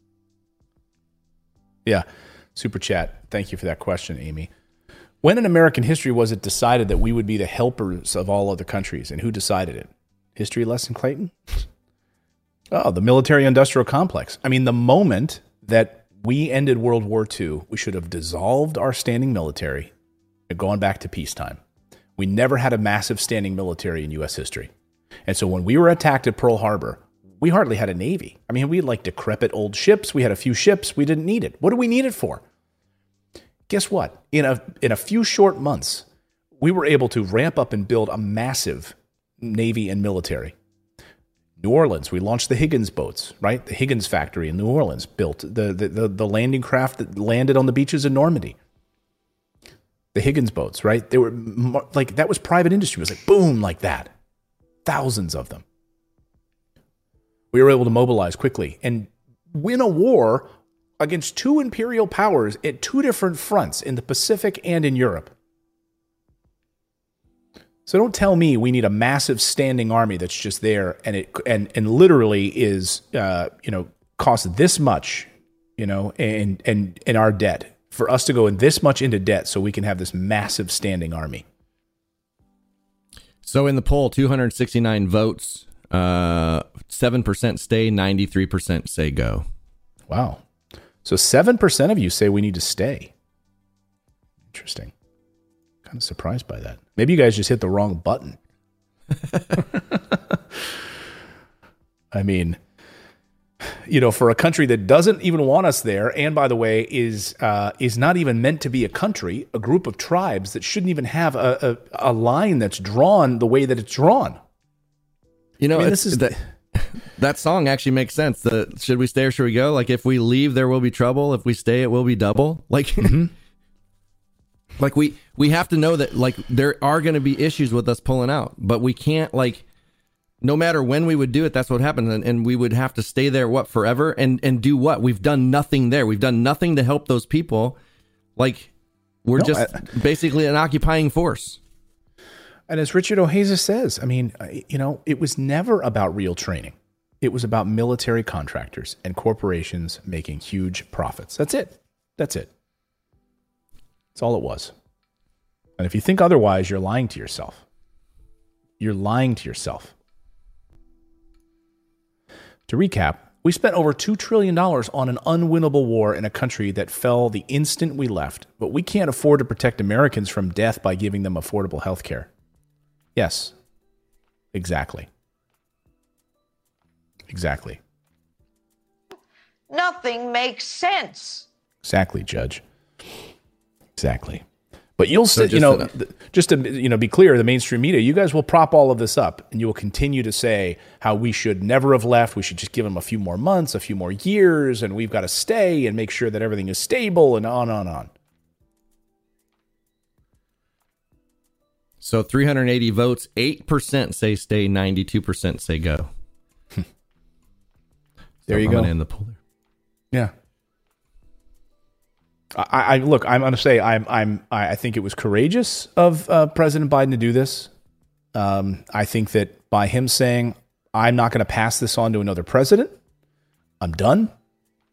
A: Yeah. Super chat. Thank you for that question, Amy. When in American history was it decided that we would be the helpers of all other countries? And who decided it? History lesson, Clayton? Oh, the military-industrial complex. I mean, the moment that we ended World War Two, we should have dissolved our standing military and gone back to peacetime. We never had a massive standing military in U S history. And so when we were attacked at Pearl Harbor, we hardly had a navy. I mean, we had like decrepit old ships. We had a few ships. We didn't need it. What do we need it for? Guess what? In a in a few short months, we were able to ramp up and build a massive navy and military. New Orleans, we launched the Higgins boats, right? The Higgins factory in New Orleans built the, the, the, the landing craft that landed on the beaches of Normandy. The Higgins boats, right? They were like, that was private industry. It was like, boom, like that. Thousands of them. We were able to mobilize quickly and win a war against two imperial powers at two different fronts in the Pacific and in Europe. So don't tell me we need a massive standing army that's just there and it and and literally is uh, you know costs this much, you know, and and and our debt for us to go in this much into debt so we can have this massive standing army.
B: So in the poll, two hundred sixty-nine votes, uh, seven percent stay, ninety-three percent say go.
A: Wow. So seven percent of you say we need to stay. Interesting. Kind of surprised by that. Maybe you guys just hit the wrong button. I mean, you know, for a country that doesn't even want us there, and by the way, is uh, is not even meant to be a country, a group of tribes that shouldn't even have a, a, a line that's drawn the way that it's drawn.
B: You know,
A: I mean,
B: this
A: this is
B: that, that song actually makes sense. The should we stay or should we go? Like, if we leave, there will be trouble. If we stay, it will be double. Like, mm-hmm. like we we have to know that like there are going to be issues with us pulling out, but we can't like. No matter when we would do it, that's what happened, and, and we would have to stay there what forever and and do what? We've done nothing there. We've done nothing to help those people. Like we're
A: no,
B: just I, basically an occupying force.
A: And as Richard Ojeda says, I mean, you know, it was never about real training. It was about military contractors and corporations making huge profits. That's it. That's it. That's all it was. And if you think otherwise, you're lying to yourself. You're lying to yourself. To recap, we spent over two trillion dollars on an unwinnable war in a country that fell the instant we left, but we can't afford to protect Americans from death by giving them affordable health care. Yes, exactly. Exactly.
D: Nothing makes sense.
A: Exactly, Judge. Exactly. But you'll still,
B: So
A: you know,
B: just
A: th- just to you know, be clear, the mainstream media, you guys will prop all of this up, and you will continue to say how we should never have left. We should just give them a few more months, a few more years, and we've got to stay and make sure that everything is stable, and on and on and on.
B: So three hundred eighty votes, eight percent say stay, ninety-two percent say go.
A: There you
B: I'm
A: go.
B: In the poll.
A: Yeah. I, I look. I'm going to say I'm. I'm. I think it was courageous of uh, President Biden to do this. Um, I think that by him saying, "I'm not going to pass this on to another president. I'm done,"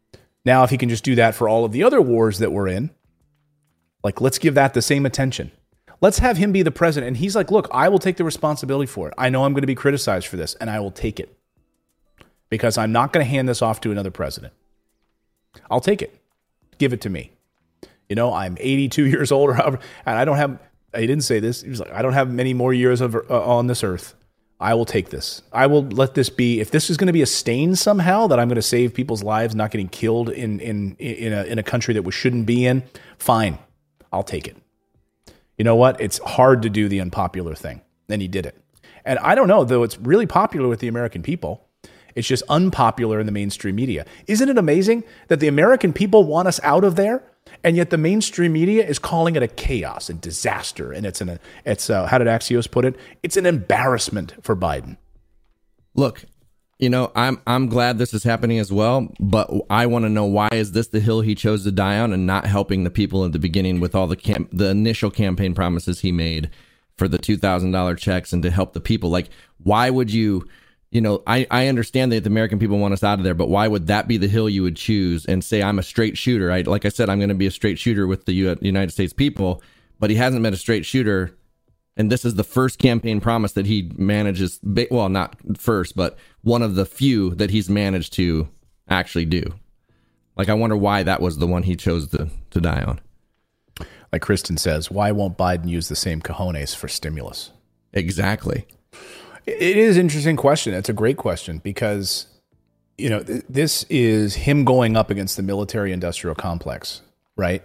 A: Now, if he can just do that for all of the other wars that we're in, like, let's give that the same attention. Let's have him be the president. And he's like, look, I will take the responsibility for it. I know I'm going to be criticized for this, and I will take it because I'm not going to hand this off to another president. I'll take it. Give it to me. You know, I'm eighty-two years old, or however, and I don't have, he didn't say this. He was like, I don't have many more years of, uh, on this earth. I will take this. I will let this be. If this is going to be a stain somehow that I'm going to save people's lives, not getting killed in, in, in a, in a country that we shouldn't be in, fine. I'll take it. You know what? It's hard to do the unpopular thing. And he did it. And I don't know, though it's really popular with the American people. It's just unpopular in the mainstream media. Isn't it amazing that the American people want us out of there, and yet the mainstream media is calling it a chaos and disaster? And it's an, it's uh, how did Axios put it? It's an embarrassment for Biden.
B: Look, you know, I'm I'm glad this is happening as well, but I want to know, why is this the hill he chose to die on, and not helping the people at the beginning with all the camp, the initial campaign promises he made for the two thousand dollars checks and to help the people? Like, why would you, you know, I, I understand that the American people want us out of there, but why would that be the hill you would choose and say, I'm a straight shooter? I, like I said, I'm going to be a straight shooter with the U- United States people, but he hasn't been a straight shooter. And this is the first campaign promise that he manages, well, not first, but one of the few that he's managed to actually do. Like, I wonder why that was the one he chose to, to die on.
A: Like Kristen says, why won't Biden use the same cojones for stimulus?
B: Exactly.
A: It is an interesting question. It's a great question because, you know, th- this is him going up against the military industrial complex, right?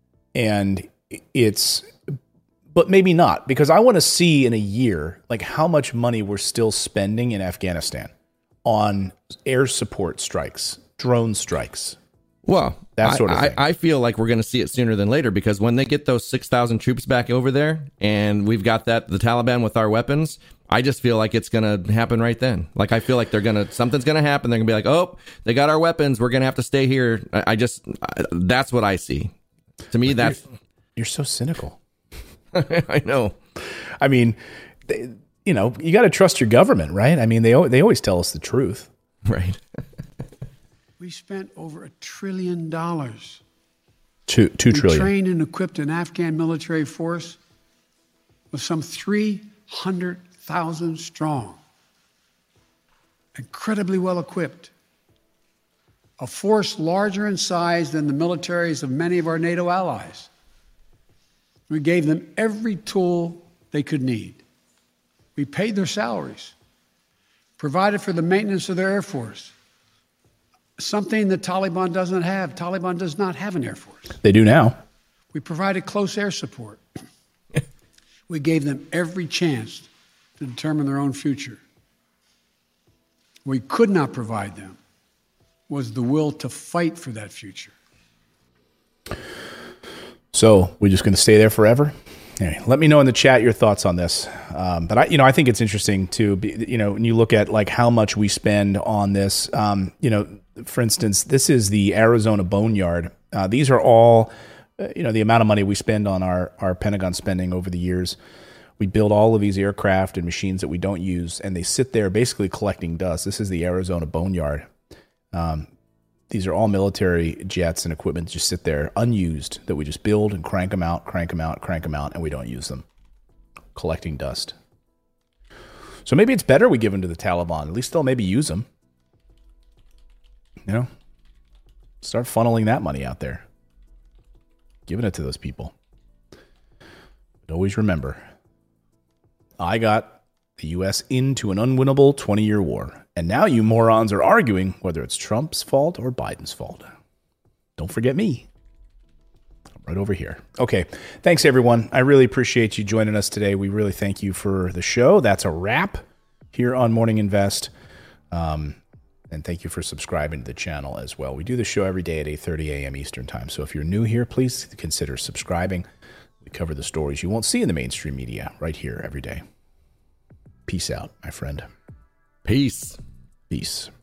A: And it's... But maybe not, because I want to see in a year, like, how much money we're still spending in Afghanistan on air support strikes, drone strikes.
B: Well,
A: that sort of
B: I,
A: thing.
B: I, I feel like we're going to see it sooner than later, because when they get those six thousand troops back over there and we've got that, the Taliban with our weapons, I just feel like it's going to happen right then. Like, I feel like they're going to, something's going to happen. They're going to be like, oh, they got our weapons. We're going to have to stay here. I, I just, I, that's what I see. To me, that's...
A: You're, you're so cynical.
B: I know.
A: I mean, they, you know, you got to trust your government, right? I mean, they they always tell us the truth.
B: Right.
C: We spent over a trillion dollars.
A: Two, two
C: we
A: trillion.
C: trained and equipped an Afghan military force with some three hundred thousand strong, incredibly well equipped, a force larger in size than the militaries of many of our NATO allies. We gave them every tool they could need. We paid their salaries, provided for the maintenance of their Air Force, something the Taliban doesn't have. Taliban does not have an Air Force.
A: They do now.
C: We provided close air support. We gave them every chance to determine their own future. We could not provide them was the will to fight for that future.
A: So we're just going to stay there forever? Anyway, let me know in the chat your thoughts on this. Um, but I, you know, I think it's interesting to be, you know, when you look at like how much we spend on this. Um, you know, for instance, this is the Arizona Boneyard. Uh, these are all, uh, you know, the amount of money we spend on our our Pentagon spending over the years. We build all of these aircraft and machines that we don't use, and they sit there basically collecting dust. This is the Arizona Boneyard. Um, These are all military jets and equipment that just sit there unused, that we just build and crank them out, crank them out, crank them out, and we don't use them, collecting dust. So maybe it's better we give them to the Taliban. At least they'll maybe use them. You know, start funneling that money out there, giving it to those people. But always remember, I got the U S into an unwinnable twenty-year war. And now you morons are arguing whether it's Trump's fault or Biden's fault. Don't forget me. I'm right over here. Okay. Thanks, everyone. I really appreciate you joining us today. We really thank you for the show. That's a wrap here on Morning Invest. Um, and thank you for subscribing to the channel as well. We do the show every day at eight thirty a.m. Eastern Time. So if you're new here, please consider subscribing. We cover the stories you won't see in the mainstream media right here every day. Peace out, my friend.
B: Peace.
A: Peace.